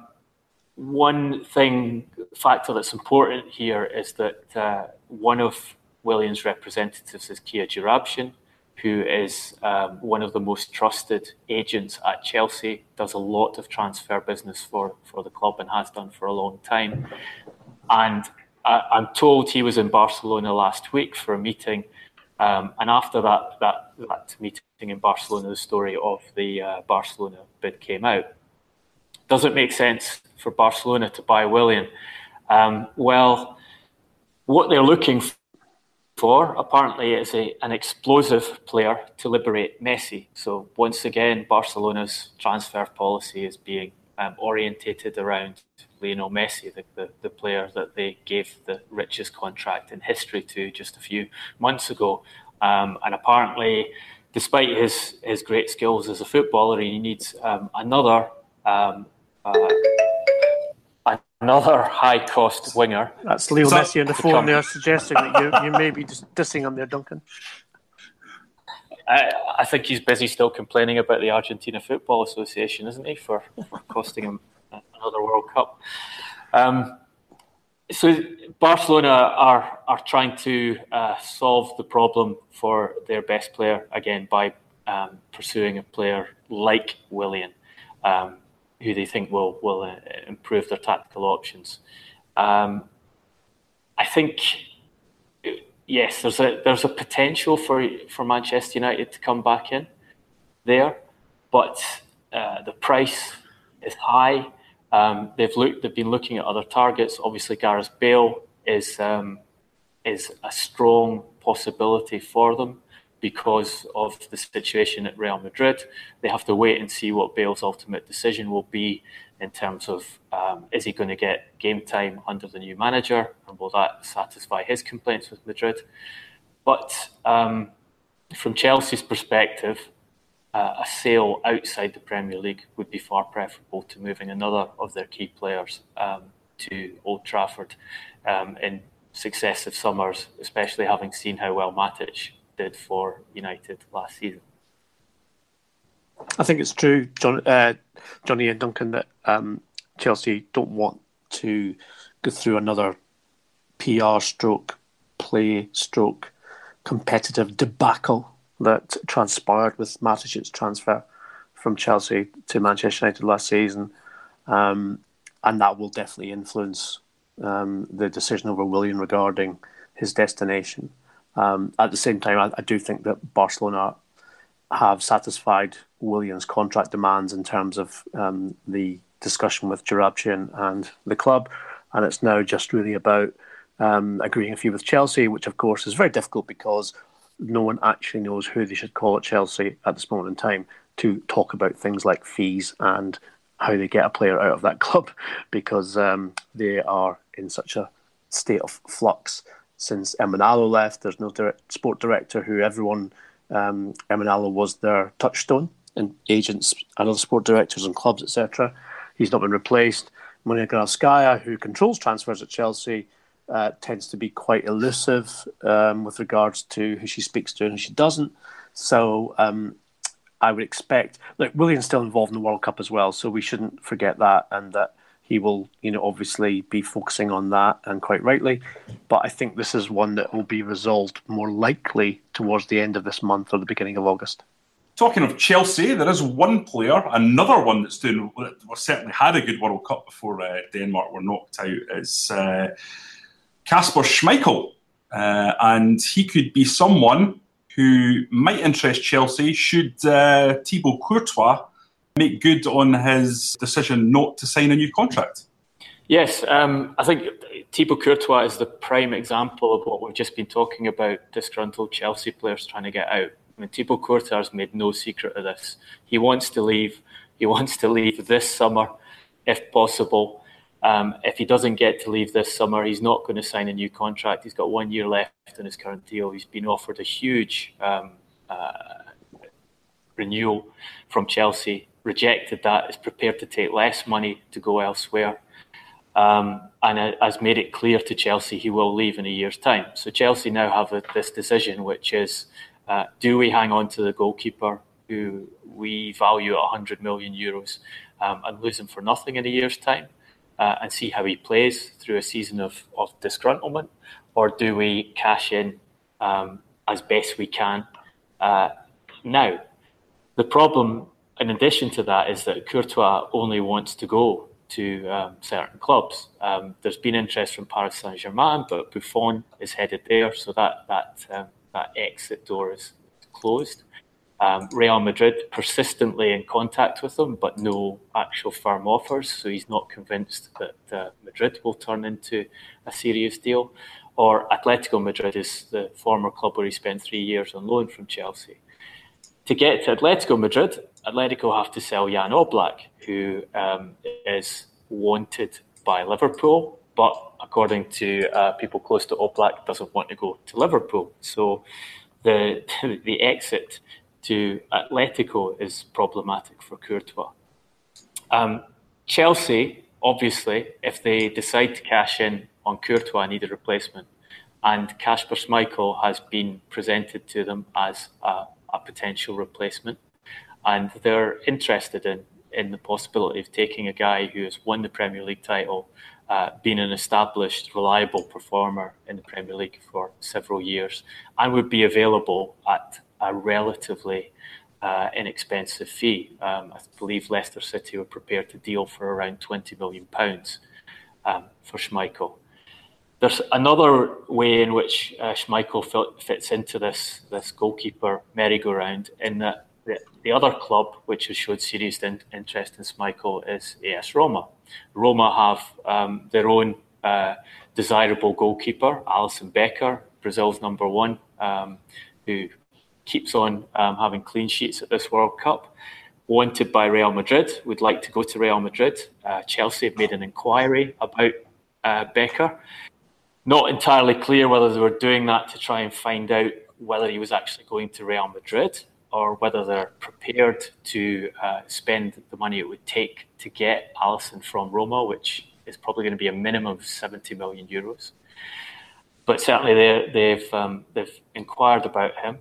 one thing, factor that's important here is that uh, one of Willian's representatives is Kia Joorabchian, who is um, one of the most trusted agents at Chelsea, does a lot of transfer business for, for the club and has done for a long time. And I, I'm told he was in Barcelona last week for a meeting. Um, and after that, that that meeting in Barcelona, the story of the uh, Barcelona bid came out. Does it make sense for Barcelona to buy Willian? Um, well, what they're looking for For, apparently, is a, an explosive player to liberate Messi. So once again, Barcelona's transfer policy is being um, orientated around Lionel Messi, the, the, the player that they gave the richest contract in history to just a few months ago. Um, and apparently, despite his, his great skills as a footballer, he needs um, another um, uh, Another high-cost winger. That's Leo So- Messi on the phone there suggesting that you, you may be just dissing on there, Duncan. I, I think he's busy still complaining about the Argentina Football Association, isn't he, for, for costing him another World Cup. Um, so Barcelona are are trying to uh, solve the problem for their best player, again, by um, pursuing a player like Willian, um, who they think will will uh, improve their tactical options. Um, I think, yes, there's a there's a potential for for Manchester United to come back in there, but uh, the price is high. Um, they've looked. They've been looking at other targets. Obviously, Gareth Bale is um, is a strong possibility for them because of the situation at Real Madrid. They have to wait and see what Bale's ultimate decision will be in terms of um, is he going to get game time under the new manager, and will that satisfy his complaints with Madrid? But um, from Chelsea's perspective, uh, a sale outside the Premier League would be far preferable to moving another of their key players um, to Old Trafford um, in successive summers, especially having seen how well Matic did for United last season. I think it's true, John, uh, Johnny and Duncan, that um, Chelsea don't want to go through another P R stroke, play stroke, competitive debacle that transpired with Matic's transfer from Chelsea to Manchester United last season. Um, and that will definitely influence um, the decision over Willian regarding his destination. Um, at the same time, I, I do think that Barcelona have satisfied Willian's contract demands in terms of um, the discussion with Joorabchian and the club, and it's now just really about um, agreeing a fee with Chelsea, which of course is very difficult because no one actually knows who they should call at Chelsea at this moment in time to talk about things like fees and how they get a player out of that club, because um, they are in such a state of flux. Since Emenalo left, there's no direct sport director who everyone, um, Emenalo was their touchstone, and agents and other sport directors and clubs, et cetera. He's not been replaced. Monia Granovskaya, who controls transfers at Chelsea, uh, tends to be quite elusive um, with regards to who she speaks to and who she doesn't. So um, I would expect, look, Willian's still involved in the World Cup as well, so we shouldn't forget that, and that he will, you know, obviously be focusing on that, and quite rightly. But I think this is one that will be resolved more likely towards the end of this month or the beginning of August. Talking of Chelsea, there is one player, another one that's doing, well, certainly had a good World Cup before uh, Denmark were knocked out, is uh, Kasper Schmeichel. Uh, and he could be someone who might interest Chelsea should uh, Thibaut Courtois make good on his decision not to sign a new contract. Yes, um, I think Thibaut Courtois is the prime example of what we've just been talking about, disgruntled Chelsea players trying to get out. I mean, Thibaut Courtois has made no secret of this. He wants to leave. He wants to leave this summer, if possible. Um, if he doesn't get to leave this summer, he's not going to sign a new contract. He's got one year left in his current deal. He's been offered a huge um, uh, renewal from Chelsea, rejected that, is prepared to take less money to go elsewhere, um, and has made it clear to Chelsea he will leave in a year's time. So Chelsea now have a, this decision, which is, uh, do we hang on to the goalkeeper who we value at one hundred million euros um, and lose him for nothing in a year's time? Uh, and see how he plays through a season of, of disgruntlement, or do we cash in um, as best we can uh, now? The problem, in addition to that, is that Courtois only wants to go to um, certain clubs. Um, there's been interest from Paris Saint-Germain, but Buffon is headed there, so that that um, that exit door is closed. Um, Real Madrid persistently in contact with him, but no actual firm offers. So he's not convinced that uh, Madrid will turn into a serious deal. Or Atletico Madrid is the former club where he spent three years on loan from Chelsea. To get to Atletico Madrid, Atletico have to sell Jan Oblak, who um, is wanted by Liverpool, but according to uh, people close to Oblak, doesn't want to go to Liverpool. So the the exit to Atletico is problematic for Courtois. Um, Chelsea, obviously, if they decide to cash in on Courtois, need a replacement. And Kasper Schmeichel has been presented to them as a, a potential replacement. And they're interested in, in the possibility of taking a guy who has won the Premier League title, uh, been an established, reliable performer in the Premier League for several years, and would be available at a relatively uh, inexpensive fee. Um, I believe Leicester City were prepared to deal for around twenty million pounds um, for Schmeichel. There's another way in which uh, Schmeichel fits into this, this goalkeeper merry-go-round, in that the, the other club which has showed serious in, interest in Schmeichel is A S Roma. Roma have um, their own uh, desirable goalkeeper, Alisson Becker, Brazil's number one, um, who keeps on um, having clean sheets at this World Cup. Wanted by Real Madrid, would like to go to Real Madrid. Uh, Chelsea have made an inquiry about uh, Becker. Not entirely clear whether they were doing that to try and find out whether he was actually going to Real Madrid, or whether they're prepared to uh, spend the money it would take to get Alisson from Roma, which is probably going to be a minimum of seventy million euros. But certainly they, they've um, they've inquired about him.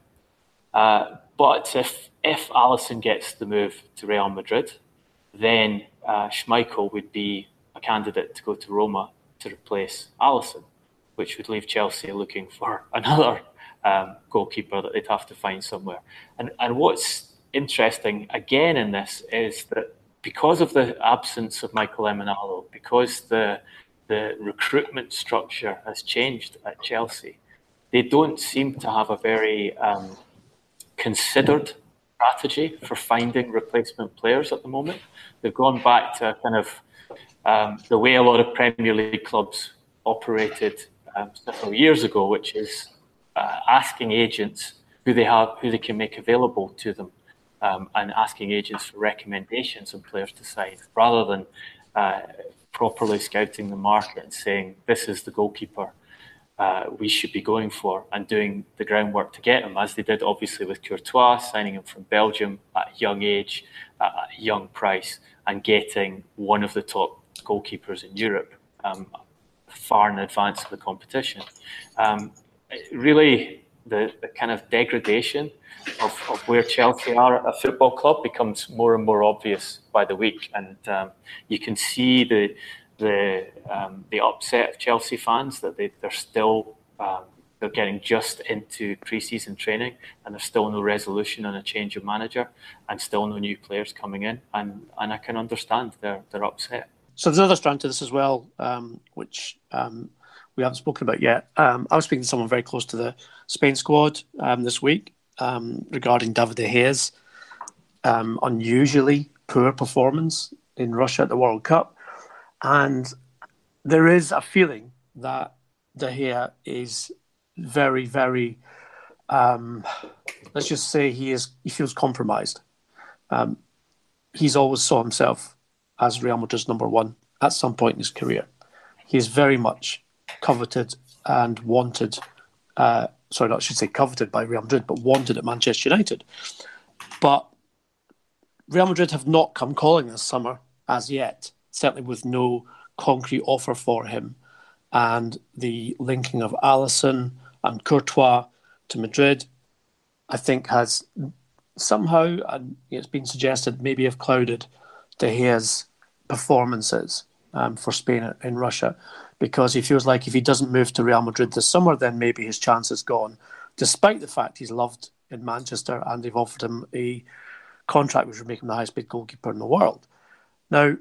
Uh, but if if Alisson gets the move to Real Madrid, then uh, Schmeichel would be a candidate to go to Roma to replace Alisson, which would leave Chelsea looking for another um, goalkeeper that they'd have to find somewhere. And and what's interesting again in this is that because of the absence of Michael Emenalo, because the the recruitment structure has changed at Chelsea, they don't seem to have a very um, considered strategy for finding replacement players at the moment. They've gone back to kind of um, the way a lot of Premier League clubs operated um, several years ago, which is uh, asking agents who they have, who they can make available to them, um, and asking agents for recommendations on players to sign, rather than uh, properly scouting the market and saying, this is the goalkeeper Uh, we should be going for, and doing the groundwork to get him, as they did obviously with Courtois, signing him from Belgium at a young age, at a young price, and getting one of the top goalkeepers in Europe um, far in advance of the competition. Um, really, the, the kind of degradation of, of where Chelsea are at a football club becomes more and more obvious by the week, and um, you can see the the um, the upset of Chelsea fans that they they're still um, they're getting just into pre-season training, and there's still no resolution on a change of manager, and still no new players coming in, and and I can understand their their upset. So there's another strand to this as well, um, which um, we haven't spoken about yet. Um, I was speaking to someone very close to the Spain squad um, this week um, regarding David De Gea's um, unusually poor performance in Russia at the World Cup. And there is a feeling that De Gea is very, very, um, let's just say he is. He feels compromised. Um, he's always saw himself as Real Madrid's number one at some point in his career. He is very much coveted and wanted, uh, sorry, not I should say coveted by Real Madrid, but wanted at Manchester United. But Real Madrid have not come calling this summer as yet, certainly with no concrete offer for him. And the linking of Alisson and Courtois to Madrid, I think, has somehow, and it's been suggested, maybe have clouded De Gea's performances um, for Spain in Russia, because he feels like if he doesn't move to Real Madrid this summer, then maybe his chance is gone, despite the fact he's loved in Manchester and they've offered him a contract which would make him the highest paid goalkeeper in the world. Now,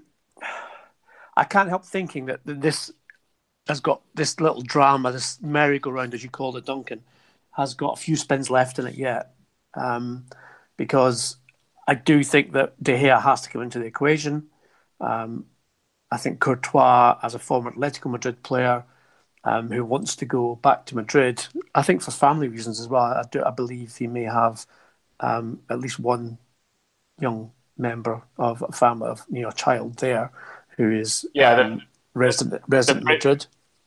I can't help thinking that this has got this little drama, this merry-go-round, as you called it, Duncan, has got a few spins left in it yet, um, because I do think that De Gea has to come into the equation. Um, I think Courtois, as a former Atletico Madrid player um, who wants to go back to Madrid, I think for family reasons as well, I, do, I believe he may have um, at least one young member of a family, of you know, a child there who is yeah, the, um, resident resident the, Madrid.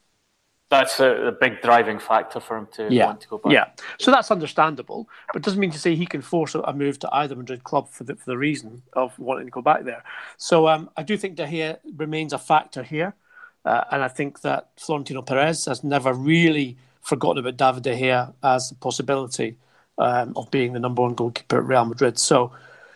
That's a, a big driving factor for him to yeah. want to go back. Yeah, so that's understandable, but it doesn't mean to say he can force a move to either Madrid club for the for the reason of wanting to go back there. So um, I do think De Gea remains a factor here, uh, and I think that Florentino Perez has never really forgotten about David De Gea as the possibility um, of being the number one goalkeeper at Real Madrid. So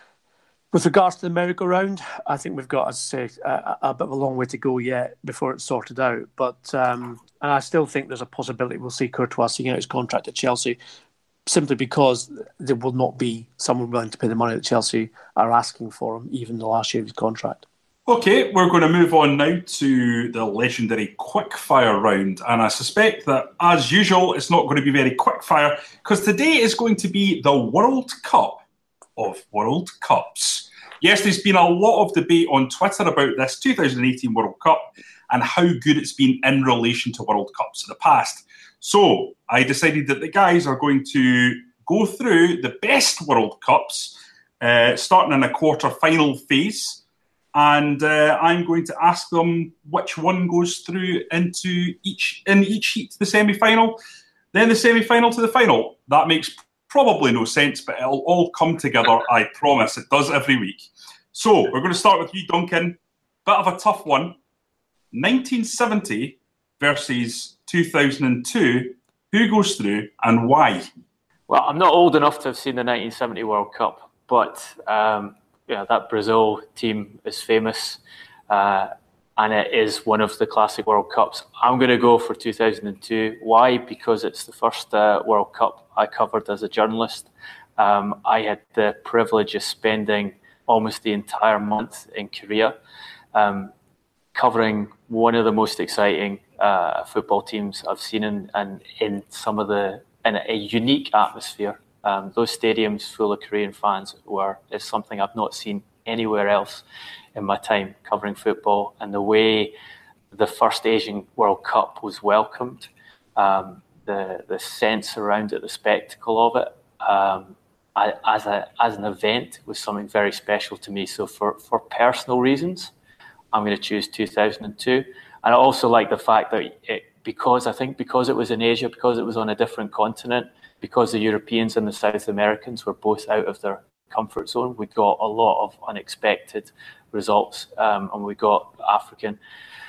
with regards to the merry-go-round, I think we've got, as I say, a, a bit of a long way to go yet before it's sorted out. But um, and I still think there's a possibility we'll see Courtois seeing out his contract at Chelsea, simply because there will not be someone willing to pay the money that Chelsea are asking for him, even the last year of his contract. Okay, we're going to move on now to the legendary quickfire round. And I suspect that, as usual, it's not going to be very quickfire, because today is going to be the World Cup of World Cups. Yes, there's been a lot of debate on Twitter about this two thousand eighteen World Cup and how good it's been in relation to World Cups in the past. So I decided that the guys are going to go through the best World Cups, uh, starting in a quarter-final phase, and uh, I'm going to ask them which one goes through into each in each heat to the semi-final, then the semi-final to the final. That makes probably no sense, but it'll all come together, I promise. It does every week. So we're going to start with you, Duncan. Bit of a tough one. nineteen seventy versus two thousand two. Who goes through and why? Well, I'm not old enough to have seen the nineteen seventy World Cup, but um, yeah, that Brazil team is famous, uh, and it is one of the classic World Cups. I'm going to go for two thousand two. Why? Because it's the first uh, World Cup I covered as a journalist. Um, I had the privilege of spending almost the entire month in Korea, um, covering one of the most exciting uh, football teams I've seen in, in, in some of the in a unique atmosphere. Um, those stadiums full of Korean fans were is something I've not seen anywhere else in my time covering football, and the way the first Asian World Cup was welcomed, um, the the sense around it, the spectacle of it, um, I, as a as an event was something very special to me. So for, for personal reasons, I'm going to choose two thousand two. And I also like the fact that it, because I think because it was in Asia, because it was on a different continent, because the Europeans and the South Americans were both out of their comfort zone, we got a lot of unexpected results, um, and we got African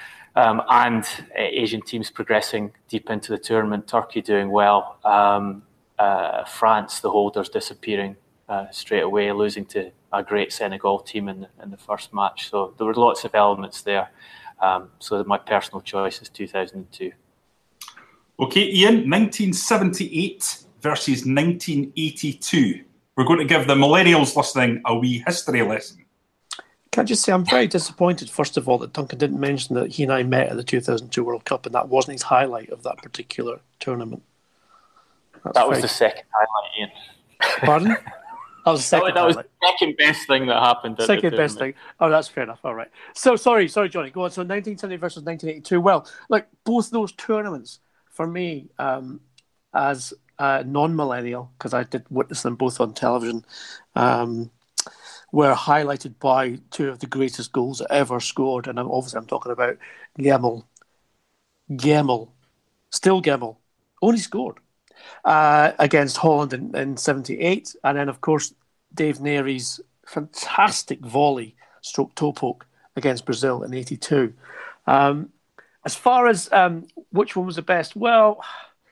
um, and uh, Asian teams progressing deep into the tournament, Turkey doing well. Um, uh, France, the holders disappearing uh, straight away, losing to a great Senegal team in the, in the first match. So there were lots of elements there. Um, so my personal choice is two thousand two. Okay, Ian, nineteen seventy-eight versus nineteen eighty-two. We're going to give the millennials listening a wee history lesson. Can I just say I'm very disappointed, first of all, that Duncan didn't mention that he and I met at the two thousand two World Cup, and that wasn't his highlight of that particular tournament. That's that was very... the second highlight, Ian. Pardon? That was the second that was highlight. the second best thing that happened. At second the best thing. Oh, that's fair enough. All right. So, sorry, sorry, Johnny. Go on. So, nineteen seventy versus nineteen eighty-two. Well, like both those tournaments, for me, um, as a non-millennial, because I did witness them both on television, um, were highlighted by two of the greatest goals ever scored. And I'm, obviously I'm talking about Gemmell. Gemmell. Still Gemmell. Only scored. Uh, against Holland in, in seventy-eight. And then, of course, Dave Neary's fantastic volley stroke toe poke against Brazil in eighty-two. Um, as far as um, which one was the best, well,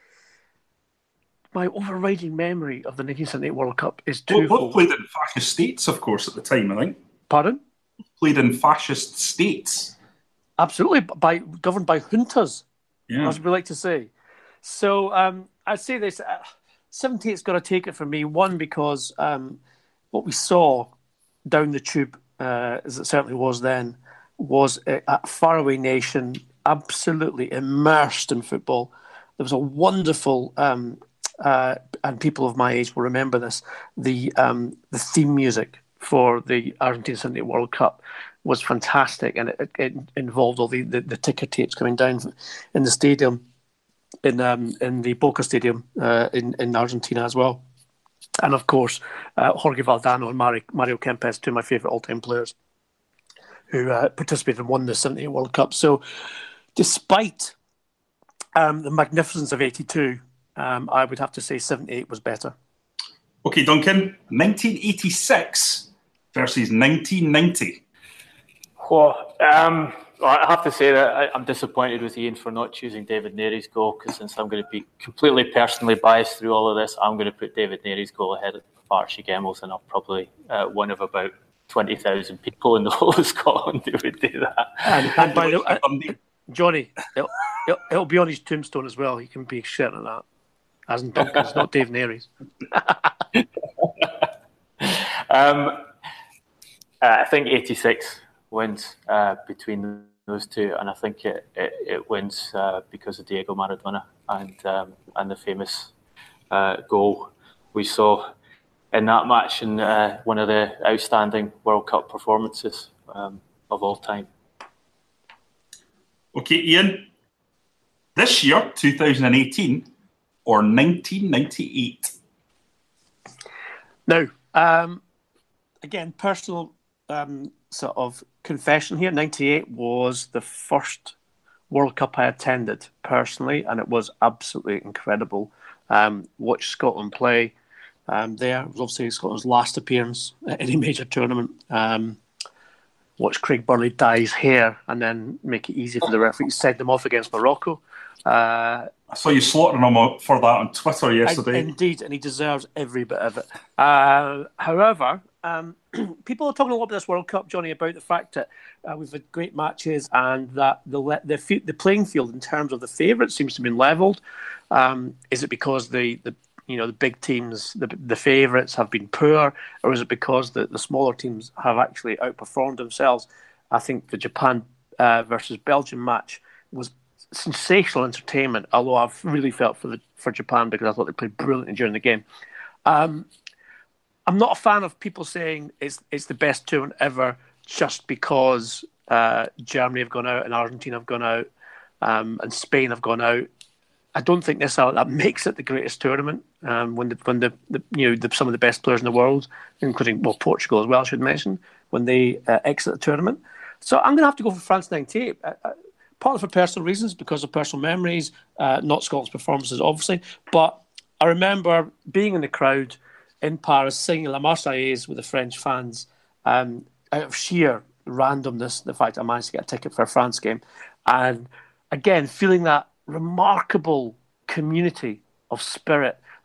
my overriding memory of the nineteen seventy-eight World Cup is twofold. Both played in fascist states, of course, at the time, I think. Pardon? Played in fascist states. Absolutely, by governed by juntas, yeah. as we like to say. So um, I'd say this, uh, seventy-eight's got to take it for me. One, because um, what we saw down the tube, uh, as it certainly was then, was a, a faraway nation absolutely immersed in football. There was a wonderful, um, uh, and people of my age will remember this, the um, the theme music for the Argentina seventy-eight World Cup was fantastic, and it, it involved all the, the, the ticker tapes coming down in the stadium, in um, in the Boca Stadium uh, in, in Argentina as well. And of course, uh, Jorge Valdano and Mario, Mario Kempes, two of my favourite all-time players, who uh, participated and won the seventy-eight World Cup. So despite um, the magnificence of eighty-two, um, I would have to say seventy-eight was better. Okay, Duncan, nineteen eighty-six versus nineteen ninety. Well, um, I have to say that I, I'm disappointed with Ian for not choosing David Neary's goal, because since I'm going to be completely personally biased through all of this, I'm going to put David Neary's goal ahead of Archie Gemmell's, and I'll probably uh, one of about twenty thousand people in the whole of Scotland who would do that. And, and by the way, Johnny, it'll, it'll, it'll be on his tombstone as well. He can be certain of that. As in Duncan's, not Dave Neary's. um, I think eighty-six wins uh, between those two, and I think it it, it wins uh, because of Diego Maradona and um, and the famous uh, goal we saw in that match, and uh, one of the outstanding World Cup performances um, of all time. Okay, Ian, this year, two thousand eighteen or nineteen ninety-eight? Now, um, again, personal um, sort of confession here. ninety-eight was the first World Cup I attended personally, and it was absolutely incredible. Um, watched Scotland play um, there. It was obviously Scotland's last appearance at any major tournament. Um, watch Craig Burley dye his hair and then make it easy for the referee to send them off against Morocco. Uh, I saw you slaughtering him for that on Twitter yesterday. Indeed, and he deserves every bit of it. Uh, however, um, people are talking a lot about this World Cup, Johnny, about the fact that uh, we've had great matches and that the the, the playing field in terms of the favourites seems to have been levelled. Um, is it because the, the you know the big teams, the the favourites have been poor, or is it because the, the smaller teams have actually outperformed themselves? I think the Japan uh, versus Belgium match was sensational entertainment, although I've really felt for the for Japan because I thought they played brilliantly during the game. Um, I'm not a fan of people saying it's it's the best tournament ever just because uh, Germany have gone out and Argentina have gone out um, and Spain have gone out. I don't think necessarily that makes it the greatest tournament um, when the when the, the you know the, some of the best players in the world, including well Portugal as well, I should mention, when they uh, exit the tournament. So I'm going to have to go for France ninety-eight. Uh, uh, Partly for personal reasons, because of personal memories, uh, not Scotland's performances, obviously. But I remember being in the crowd in Paris singing La Marseillaise with the French fans um, out of sheer randomness, the fact I managed to get a ticket for a France game. And again, feeling that remarkable community of spirit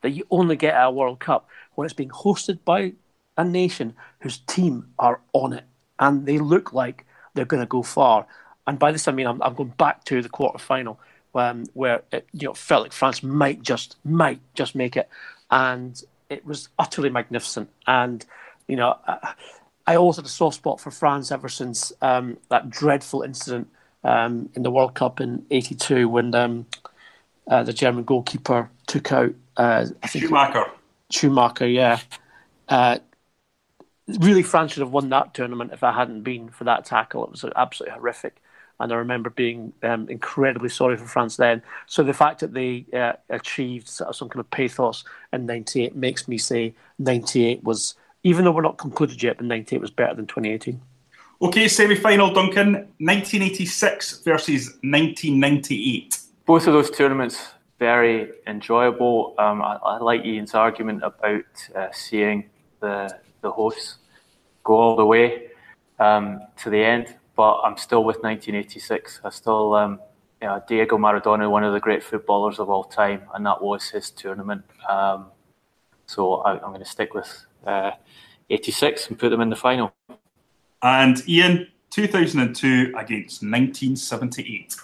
that you only get at a World Cup when it's being hosted by a nation whose team are on it and they look like they're going to go far. And by this I mean I'm, I'm going back to the quarter-final um, where it you know felt like France might just might just make it, and it was utterly magnificent. And you know I, I always had a soft spot for France ever since um, that dreadful incident um, in the World Cup in eighty-two when um, uh, the German goalkeeper took out uh, I think Schumacher. Schumacher, yeah. Uh, really, France should have won that tournament if it hadn't been for that tackle. It was absolutely horrific. And I remember being um, incredibly sorry for France then. So the fact that they uh, achieved sort of some kind of pathos in ninety-eight makes me say ninety-eight was, even though we're not concluded yet, but ninety-eight was better than twenty eighteen. Okay, semi-final, Duncan. nineteen eighty-six versus nineteen ninety-eight. Both of those tournaments, very enjoyable. Um, I, I like Ian's argument about uh, seeing the the hosts go all the way um, to the end. But I'm still with nineteen eighty-six. I still, um, you know, Diego Maradona, one of the great footballers of all time, and that was his tournament. Um, so I, I'm going to stick with uh, eighty-six and put them in the final. And Ian, two thousand two against nineteen seventy-eight.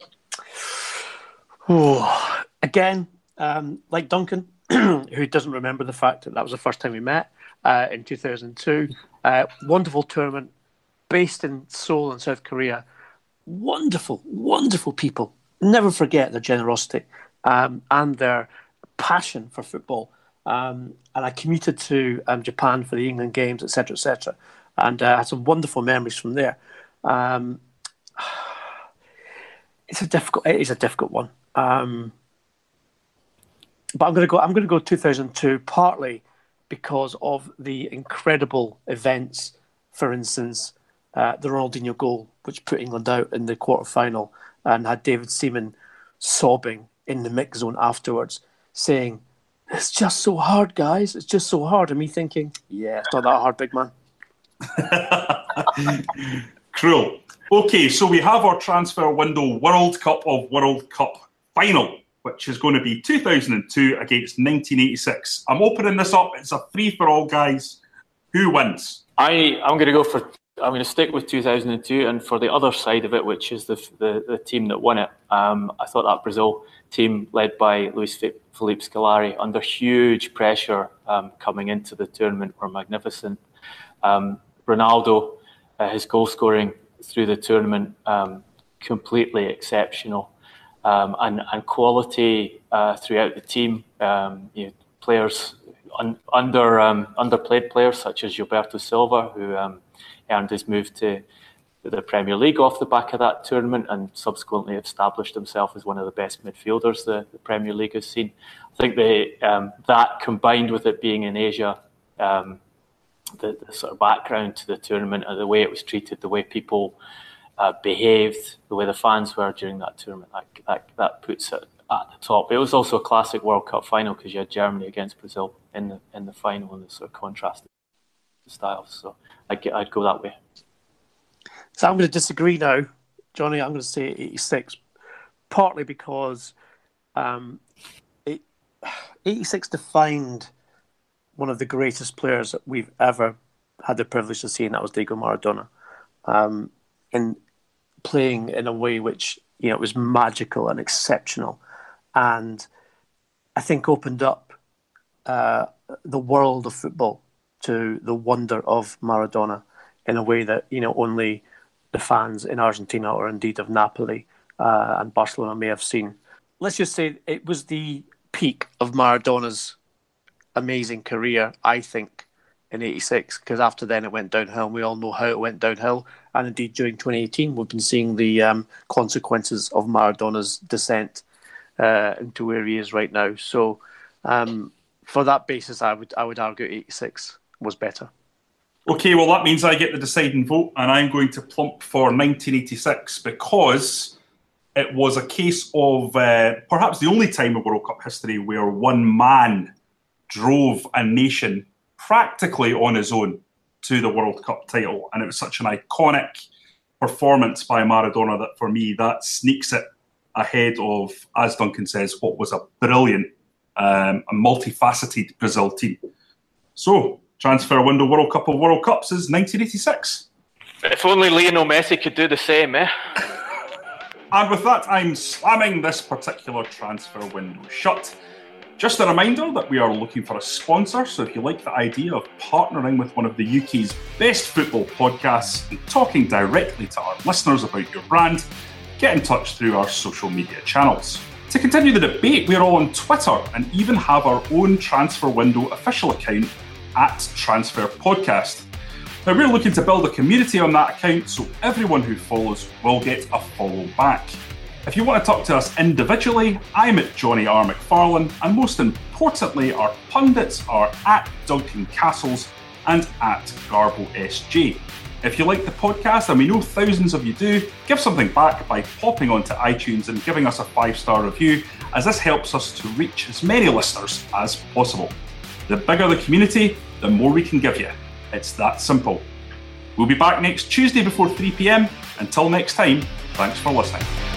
Oh, again, um, like Duncan, who doesn't remember the fact that that was the first time we met uh, in two thousand two. Uh, wonderful tournament. Based in Seoul in South Korea. Wonderful, wonderful people. Never forget their generosity um, and their passion for football. Um, and I commuted to um, Japan for the England games, et cetera, et cetera. And I uh, had some wonderful memories from there. Um, it's a difficult. It is a difficult one. Um, but I'm going to go. I'm going to go two thousand two, partly because of the incredible events. For instance. Uh, the Ronaldinho goal, which put England out in the quarter-final, and had David Seaman sobbing in the mix zone afterwards, saying, "It's just so hard, guys. It's just so hard." And me thinking, yeah, it's not that hard, big man. Cruel. Okay, so we have our transfer window World Cup of World Cup final, which is going to be two thousand two against nineteen eighty-six. I'm opening this up. It's a free-for-all, guys. Who wins? I, I'm going to go for... I'm going to stick with two thousand two, and for the other side of it, which is the the, the team that won it, um, I thought that Brazil team, led by Luis Felipe Scolari, under huge pressure um, coming into the tournament, were magnificent. Um, Ronaldo, uh, his goal scoring through the tournament, um, completely exceptional, um, and and quality uh, throughout the team. Um, you know, players un, under um, underplayed players such as Gilberto Silva, who um, earned his move to the Premier League off the back of that tournament and subsequently established himself as one of the best midfielders the, the Premier League has seen. I think they, um, that combined with it being in Asia, um, the, the sort of background to the tournament and the way it was treated, the way people uh, behaved, the way the fans were during that tournament, that, that, that puts it at the top. It was also a classic World Cup final because you had Germany against Brazil in the in the final and the sort of contrasted styles. So I'd, get, I'd go that way. So I'm going to disagree now, Johnny. I'm going to say eighty-six, partly because um, it, eighty-six defined one of the greatest players that we've ever had the privilege to see, and that was Diego Maradona. Um, in playing in a way which, you know, was magical and exceptional, and I think opened up uh, the world of football to the wonder of Maradona in a way that, you know, only the fans in Argentina or indeed of Napoli uh, and Barcelona may have seen. Let's just say it was the peak of Maradona's amazing career, I think, in eighty-six, because after then it went downhill, and we all know how it went downhill. And indeed, during twenty eighteen, we've been seeing the um, consequences of Maradona's descent uh, into where he is right now. So, um, for that basis, I would I would argue eighty-six was better. Okay, well, that means I get the deciding vote, and I'm going to plump for nineteen eighty-six because it was a case of uh, perhaps the only time in World Cup history where one man drove a nation practically on his own to the World Cup title. And it was such an iconic performance by Maradona that, for me, that sneaks it ahead of, as Duncan says, what was a brilliant um, a multifaceted Brazil team. So, transfer window World Cup of World Cups is nineteen eighty-six. If only Lionel Messi could do the same, eh? And with that, I'm slamming this particular transfer window shut. Just a reminder that we are looking for a sponsor, so if you like the idea of partnering with one of the U K's best football podcasts and talking directly to our listeners about your brand, get in touch through our social media channels. To continue the debate, we're all on Twitter and even have our own transfer window official account at Transfer Podcast. Now, we're looking to build a community on that account, so everyone who follows will get a follow back. If you want to talk to us individually, I'm at Johnny R. McFarlane, and most importantly, our pundits are at Duncan Castles and at Garbo S J. If you like the podcast, and we know thousands of you do, give something back by popping onto iTunes and giving us a five-star review, as this helps us to reach as many listeners as possible. The bigger the community, the more we can give you. It's that simple. We'll be back next Tuesday before three p.m. Until next time, thanks for listening.